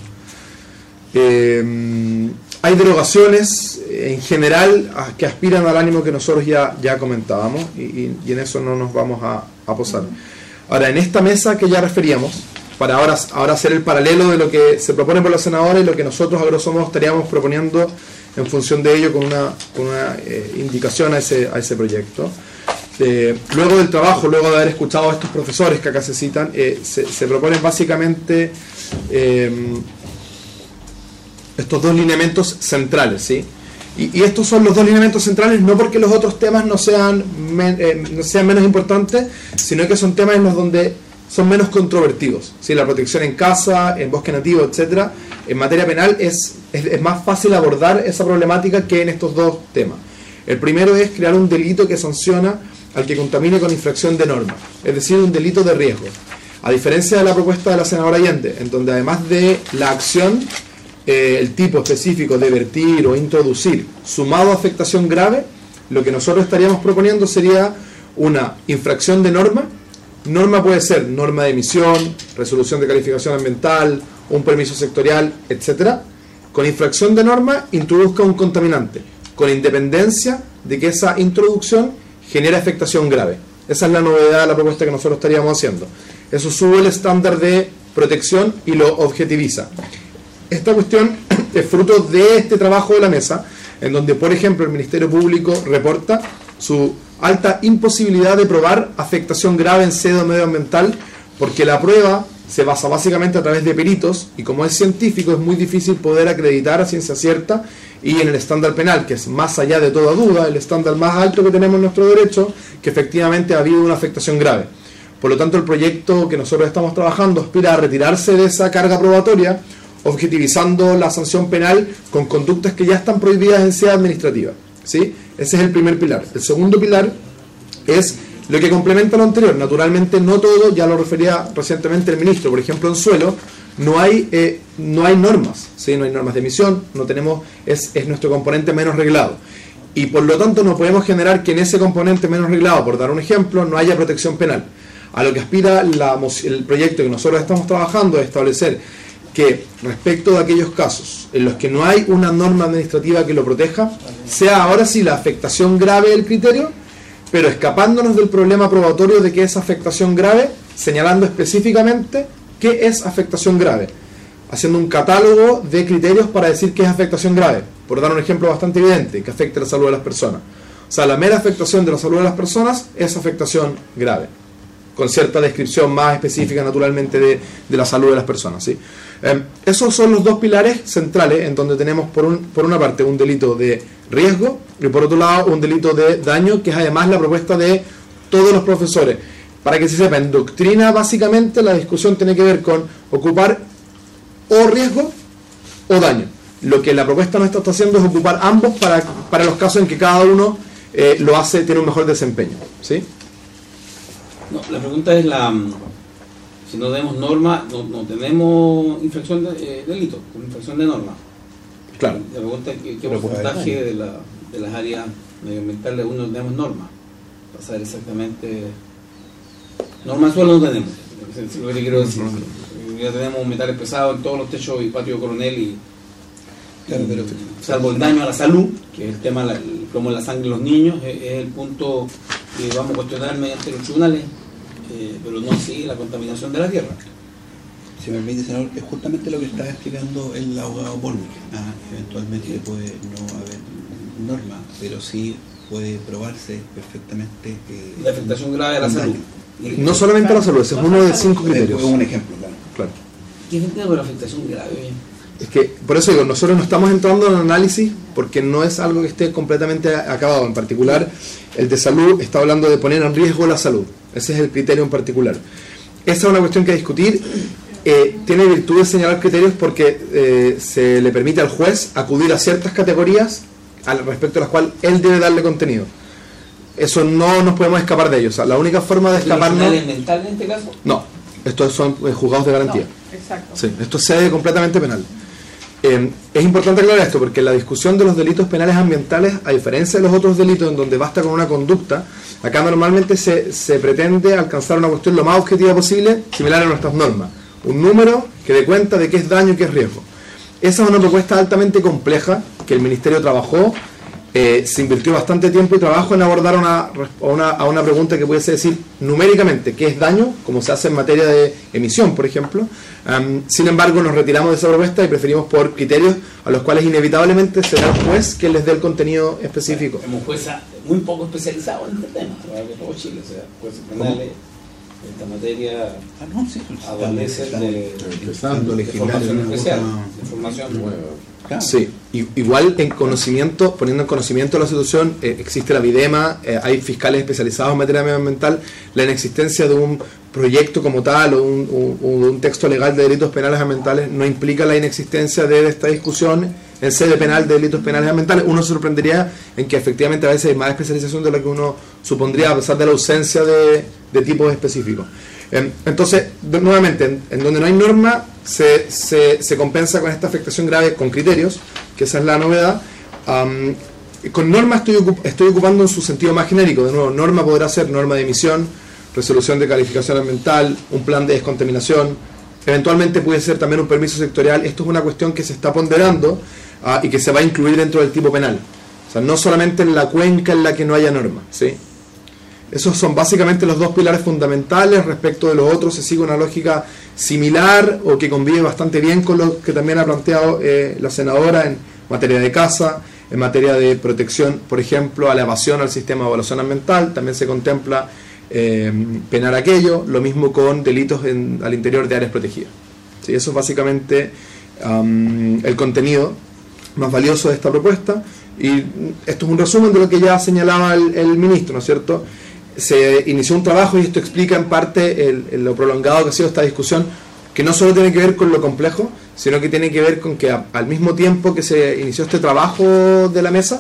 Hay derogaciones en general que aspiran al ánimo que nosotros ya comentábamos y en eso no nos vamos a posar. Ahora, en esta mesa que ya referíamos, para ahora hacer el paralelo de lo que se propone por los senadores y lo que nosotros a grosso modo estaríamos proponiendo en función de ello con una indicación a ese proyecto. Luego del trabajo, luego de haber escuchado a estos profesores que acá se citan, se proponen básicamente estos dos lineamientos centrales, ¿sí? Y estos son los dos lineamientos centrales, no porque los otros temas no sean menos importantes, sino que son temas en los donde son menos controvertidos, ¿sí? La protección en casa, en bosque nativo, etcétera. En materia penal es más fácil abordar esa problemática que en estos dos temas. El primero es crear un delito que sanciona al que contamine con infracción de norma, es decir, un delito de riesgo. A diferencia de la propuesta de la senadora Allende, en donde además de la acción, el tipo específico de vertir o introducir, sumado a afectación grave, lo que nosotros estaríamos proponiendo sería una infracción de norma. Norma puede ser norma de emisión, resolución de calificación ambiental, un permiso sectorial, etcétera. Con infracción de norma introduzca un contaminante, con independencia de que esa introducción genera afectación grave. Esa es la novedad de la propuesta que nosotros estaríamos haciendo. Eso sube el estándar de protección y lo objetiviza. Esta cuestión es fruto de este trabajo de la mesa, en donde, por ejemplo, el Ministerio Público reporta su alta imposibilidad de probar afectación grave en sede medioambiental, porque la prueba se basa básicamente a través de peritos, y como es científico es muy difícil poder acreditar a ciencia cierta, y en el estándar penal, que es más allá de toda duda, el estándar más alto que tenemos en nuestro derecho, que efectivamente ha habido una afectación grave. Por lo tanto, el proyecto que nosotros estamos trabajando aspira a retirarse de esa carga probatoria, objetivizando la sanción penal con conductas que ya están prohibidas en sede administrativa, ¿sí? Ese es el primer pilar. El segundo pilar es lo que complementa lo anterior. Naturalmente, no todo, ya lo refería recientemente el ministro. Por ejemplo, en suelo no hay normas, ¿sí? No hay normas de emisión, no tenemos, es nuestro componente menos reglado. Y por lo tanto no podemos generar que en ese componente menos reglado, por dar un ejemplo, no haya protección penal. A lo que aspira el proyecto que nosotros estamos trabajando es establecer que respecto de aquellos casos en los que no hay una norma administrativa que lo proteja, sea ahora sí la afectación grave el criterio, pero escapándonos del problema probatorio de que es afectación grave, señalando específicamente qué es afectación grave, haciendo un catálogo de criterios para decir qué es afectación grave, por dar un ejemplo bastante evidente, que afecte la salud de las personas. O sea, la mera afectación de la salud de las personas es afectación grave, con cierta descripción más específica naturalmente de la salud de las personas, ¿sí? Esos son los dos pilares centrales en donde tenemos por una parte un delito de riesgo y por otro lado un delito de daño, que es además la propuesta de todos los profesores. Para que se sepa, en doctrina básicamente la discusión tiene que ver con ocupar o riesgo o daño. Lo que la propuesta nuestra está haciendo es ocupar ambos para los casos en que cada uno lo hace, tiene un mejor desempeño, ¿sí? No, la pregunta es si no tenemos norma, no tenemos infracción de delito, infracción de norma. Claro. La pregunta es qué porcentaje de las áreas medioambientales uno tenemos norma. Para saber exactamente. Norma en suelo no tenemos, es lo que quiero decir. Ya tenemos metales pesados en todos los techos y patio Coronel claro, pero salvo el daño a la salud, que es el tema el plomo en la sangre de los niños, es el punto que vamos a cuestionar mediante los tribunales, pero no así la contaminación de la tierra. Si me permite, senador, es justamente lo que estaba explicando el abogado Bornik. Eventualmente puede no haber norma, pero sí puede probarse perfectamente la afectación grave a la salud. No solamente a la salud, ese es uno de 5 criterios. Es un ejemplo, claro. ¿Qué entiende por afectación grave? Es que, por eso digo, nosotros no estamos entrando en un análisis porque no es algo que esté completamente acabado. En particular, el de salud está hablando de poner en riesgo la salud. Ese es el criterio en particular. Esa es una cuestión que discutir. Tiene virtud de señalar criterios porque se le permite al juez acudir a ciertas categorías respecto a las cuales él debe darle contenido. Eso no nos podemos escapar de ello. O sea, la única forma de escaparnos... ¿Tribunales mentales en este caso? No, estos son juzgados de garantía. No, exacto. Sí, esto es sede completamente penal. Es importante aclarar esto porque la discusión de los delitos penales ambientales, a diferencia de los otros delitos en donde basta con una conducta, acá normalmente se pretende alcanzar una cuestión lo más objetiva posible, similar a nuestras normas. Un número que dé cuenta de qué es daño y qué es riesgo. Esa es una propuesta altamente compleja que el Ministerio trabajó. Se invirtió bastante tiempo y trabajo en abordar a una pregunta que pudiese decir numéricamente qué es daño, como se hace en materia de emisión, por ejemplo. Sin embargo, nos retiramos de esa propuesta y preferimos por criterios a los cuales inevitablemente será el juez quien les dé el contenido específico. Hemos jueces muy poco especializados en este tema, de todo Chile, o sea, jueces penales, esta materia adolece de formación especial, de formación nueva. Claro. Sí, igual en conocimiento, poniendo en conocimiento de la situación, existe la VIDEMA, hay fiscales especializados en materia medioambiental, la inexistencia de un proyecto como tal o un texto legal de delitos penales ambientales no implica la inexistencia de esta discusión en sede penal de delitos penales ambientales. Uno se sorprendería en que efectivamente a veces hay más especialización de lo que uno supondría a pesar de la ausencia de tipos específicos. Entonces, nuevamente, en donde no hay norma, se compensa con esta afectación grave con criterios, que esa es la novedad. Con norma estoy ocupando en su sentido más genérico. De nuevo, norma podrá ser norma de emisión, resolución de calificación ambiental, un plan de descontaminación, eventualmente puede ser también un permiso sectorial. Esto es una cuestión que se está ponderando y que se va a incluir dentro del tipo penal. O sea, no solamente en la cuenca en la que no haya norma, ¿sí? Esos son básicamente los dos pilares fundamentales. Respecto de los otros se sigue una lógica similar o que convive bastante bien con lo que también ha planteado la senadora en materia de caza, en materia de protección, por ejemplo, a la evasión al sistema de evaluación ambiental. También se contempla penar aquello, lo mismo con delitos al interior de áreas protegidas. ¿Sí? Eso es básicamente el contenido más valioso de esta propuesta. Y esto es un resumen de lo que ya señalaba el ministro, ¿no es cierto? Se inició un trabajo y esto explica en parte lo prolongado que ha sido esta discusión, que no solo tiene que ver con lo complejo, sino que tiene que ver con que al mismo tiempo que se inició este trabajo de la mesa,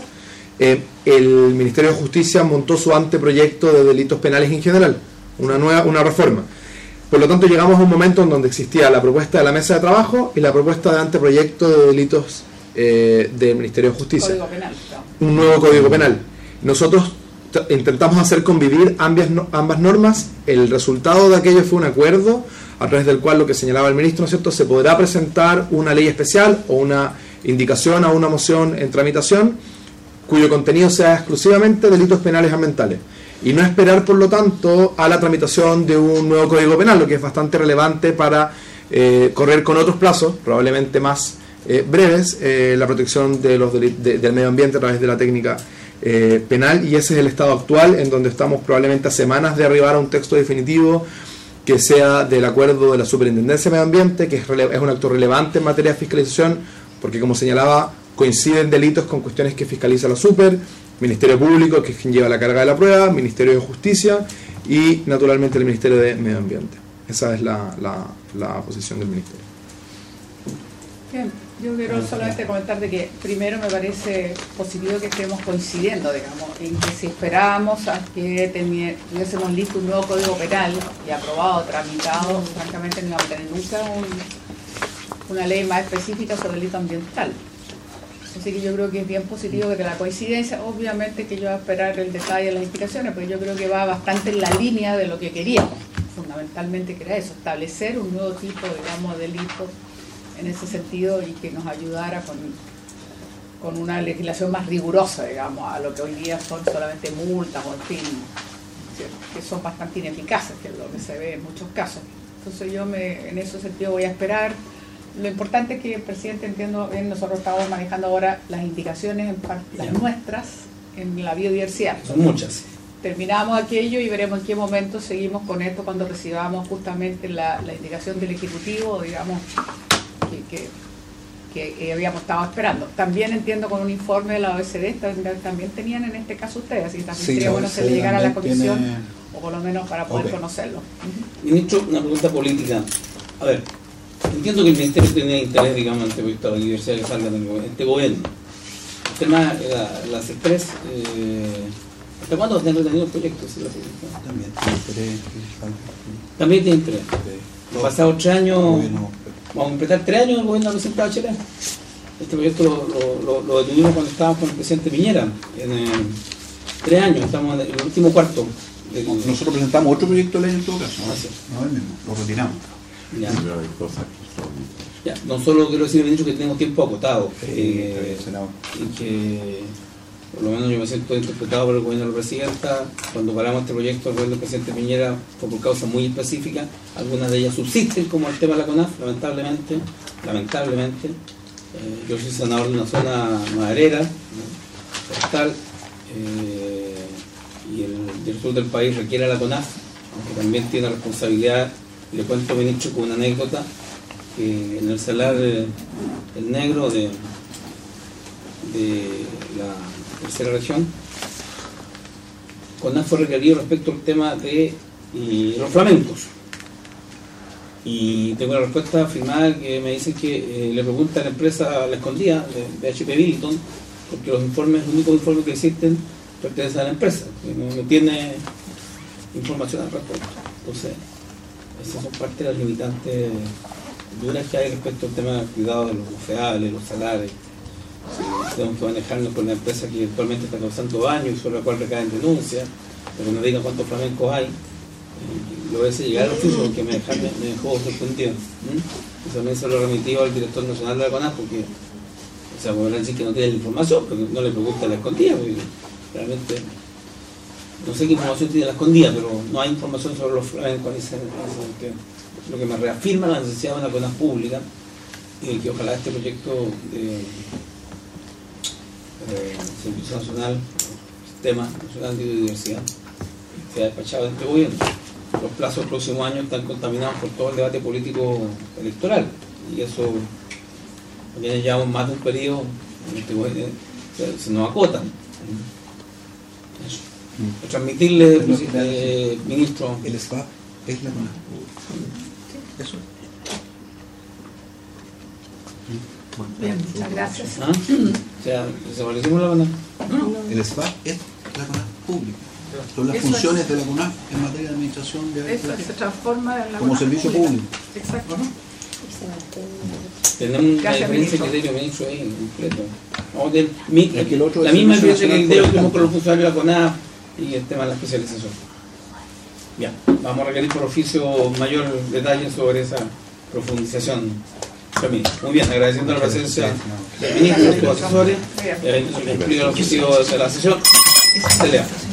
el Ministerio de Justicia montó su anteproyecto de delitos penales en general, una reforma. Por lo tanto, llegamos a un momento en donde existía la propuesta de la mesa de trabajo y la propuesta de anteproyecto de delitos del Ministerio de Justicia. Código penal, claro. Un nuevo código penal. Nosotros intentamos hacer convivir ambas normas. El resultado de aquello fue un acuerdo a través del cual, lo que señalaba el ministro, ¿no es cierto?, se podrá presentar una ley especial o una indicación a una moción en tramitación cuyo contenido sea exclusivamente delitos penales ambientales y no esperar, por lo tanto, a la tramitación de un nuevo código penal, lo que es bastante relevante para correr con otros plazos, probablemente más breves, la protección de del medio ambiente a través de la técnica penal. Y ese es el estado actual, en donde estamos probablemente a semanas de arribar a un texto definitivo que sea del acuerdo de la Superintendencia de Medio Ambiente, que es un acto relevante en materia de fiscalización, porque, como señalaba, coinciden delitos con cuestiones que fiscaliza la Super, Ministerio Público, que es quien lleva la carga de la prueba, Ministerio de Justicia y, naturalmente, el Ministerio de Medio Ambiente. Esa es la posición del Ministerio. Bien, yo quiero solamente comentar de que primero me parece positivo que estemos coincidiendo, digamos, en que si esperábamos a que tuviésemos listo un nuevo código penal y aprobado, tramitado, francamente no íbamos a tener nunca una ley más específica sobre el delito ambiental. Así que yo creo que es bien positivo que la coincidencia, obviamente que yo voy a esperar el detalle de las explicaciones, pero yo creo que va bastante en la línea de lo que queríamos, fundamentalmente, que era eso, establecer un nuevo tipo, digamos, de delito en ese sentido y que nos ayudara con una legislación más rigurosa, digamos, a lo que hoy día son solamente multas o en fin, ¿cierto?, que son bastante ineficaces, que es lo que se ve en muchos casos. Entonces yo en ese sentido voy a esperar. Lo importante es que el presidente, entiendo bien, nosotros estamos manejando ahora las indicaciones, las nuestras, en la biodiversidad. Son muchas. Terminamos aquello y veremos en qué momento seguimos con esto cuando recibamos justamente la indicación del Ejecutivo, digamos, que que habíamos estado esperando. También entiendo con un informe de la OECD, también tenían en este caso ustedes, así que también sería bueno que le llegara a la comisión, o por lo menos para poder conocerlo. Ministro, una pregunta política. A ver, entiendo que el Ministerio tiene interés, digamos, ante el proyecto de la diversidad que salga de este gobierno. El tema de las Express, ¿hasta cuándo va a tener retenido el proyecto? También tiene interés. Los pasados 3 años, vamos a completar 3 años el gobierno del presidente Bachelet. Este proyecto lo detuvimos cuando estábamos con el presidente Piñera, en 3 años, estamos en el último cuarto. Nosotros presentamos otro proyecto de ley en todo caso, ¿no? No el mismo, lo retiramos. Ya, no solo quiero decir, ministro, que tenemos tiempo acotado, y que por lo menos yo me siento interpretado por el gobierno de la presidenta. Cuando paramos este proyecto, el gobierno del presidente Piñera fue por causas muy específicas, algunas de ellas subsisten, como el tema de la CONAF, lamentablemente. Yo soy senador de una zona maderera, forestal, y el sur del país requiere a la CONAF, aunque también tiene responsabilidad. Le cuento, ministro, con una anécdota, que en el Salar el Negro de la tercera región, CONAF fue requerido respecto al tema de los flamencos. Y tengo una respuesta firmada que me dicen que le pregunta a la empresa La Escondida, de HP Billiton, porque los únicos informes que existen pertenecen a la empresa, que no tiene información al respecto. Entonces, esas son parte de las limitantes duras que hay respecto al tema del cuidado de los bufeales, los salares. Si tenemos que manejarnos con la empresa que actualmente está causando daño y sobre la cual recaen denuncias, pero no digan cuántos flamencos hay. Lo voy a hacer llegar al oficio porque me dejó sorprendido. Y también se lo remitió al director nacional de la CONAF, porque, o sea, podrán decir que no tiene la información, pero no le pregunta a La Escondida, porque realmente no sé qué información tiene La Escondida, pero no hay información sobre los flamencos, lo que me reafirma la necesidad de una CONAF pública, y que ojalá este proyecto de Servicio Nacional, Sistema Nacional de Biodiversidad, sea despachado de este gobierno. Los plazos del próximo año están contaminados por todo el debate político electoral, y eso, porque llevamos más de un periodo en este gobierno, se nos acotan. Eso. Transmitirle, ministro. El SPAP es la CONAF. Eso. Bien, muchas gracias. ¿Ah? O sea, desaparecimos la CONAF. El SPAP es la CONAF pública. Son las funciones de la CONAF en materia de administración de eso se transforma en la como servicio público. Exacto. Tenemos una diferencia de criterio, ministro, ahí completo. La misma diferencia de criterio que tenemos con los funcionarios de la CONAF y el tema de la especialización. Bien, vamos a requerir por oficio mayor detalle sobre esa profundización. Muy bien, agradeciendo la presencia del ministro, de los asesores, el objetivo de la sesión. Se lea.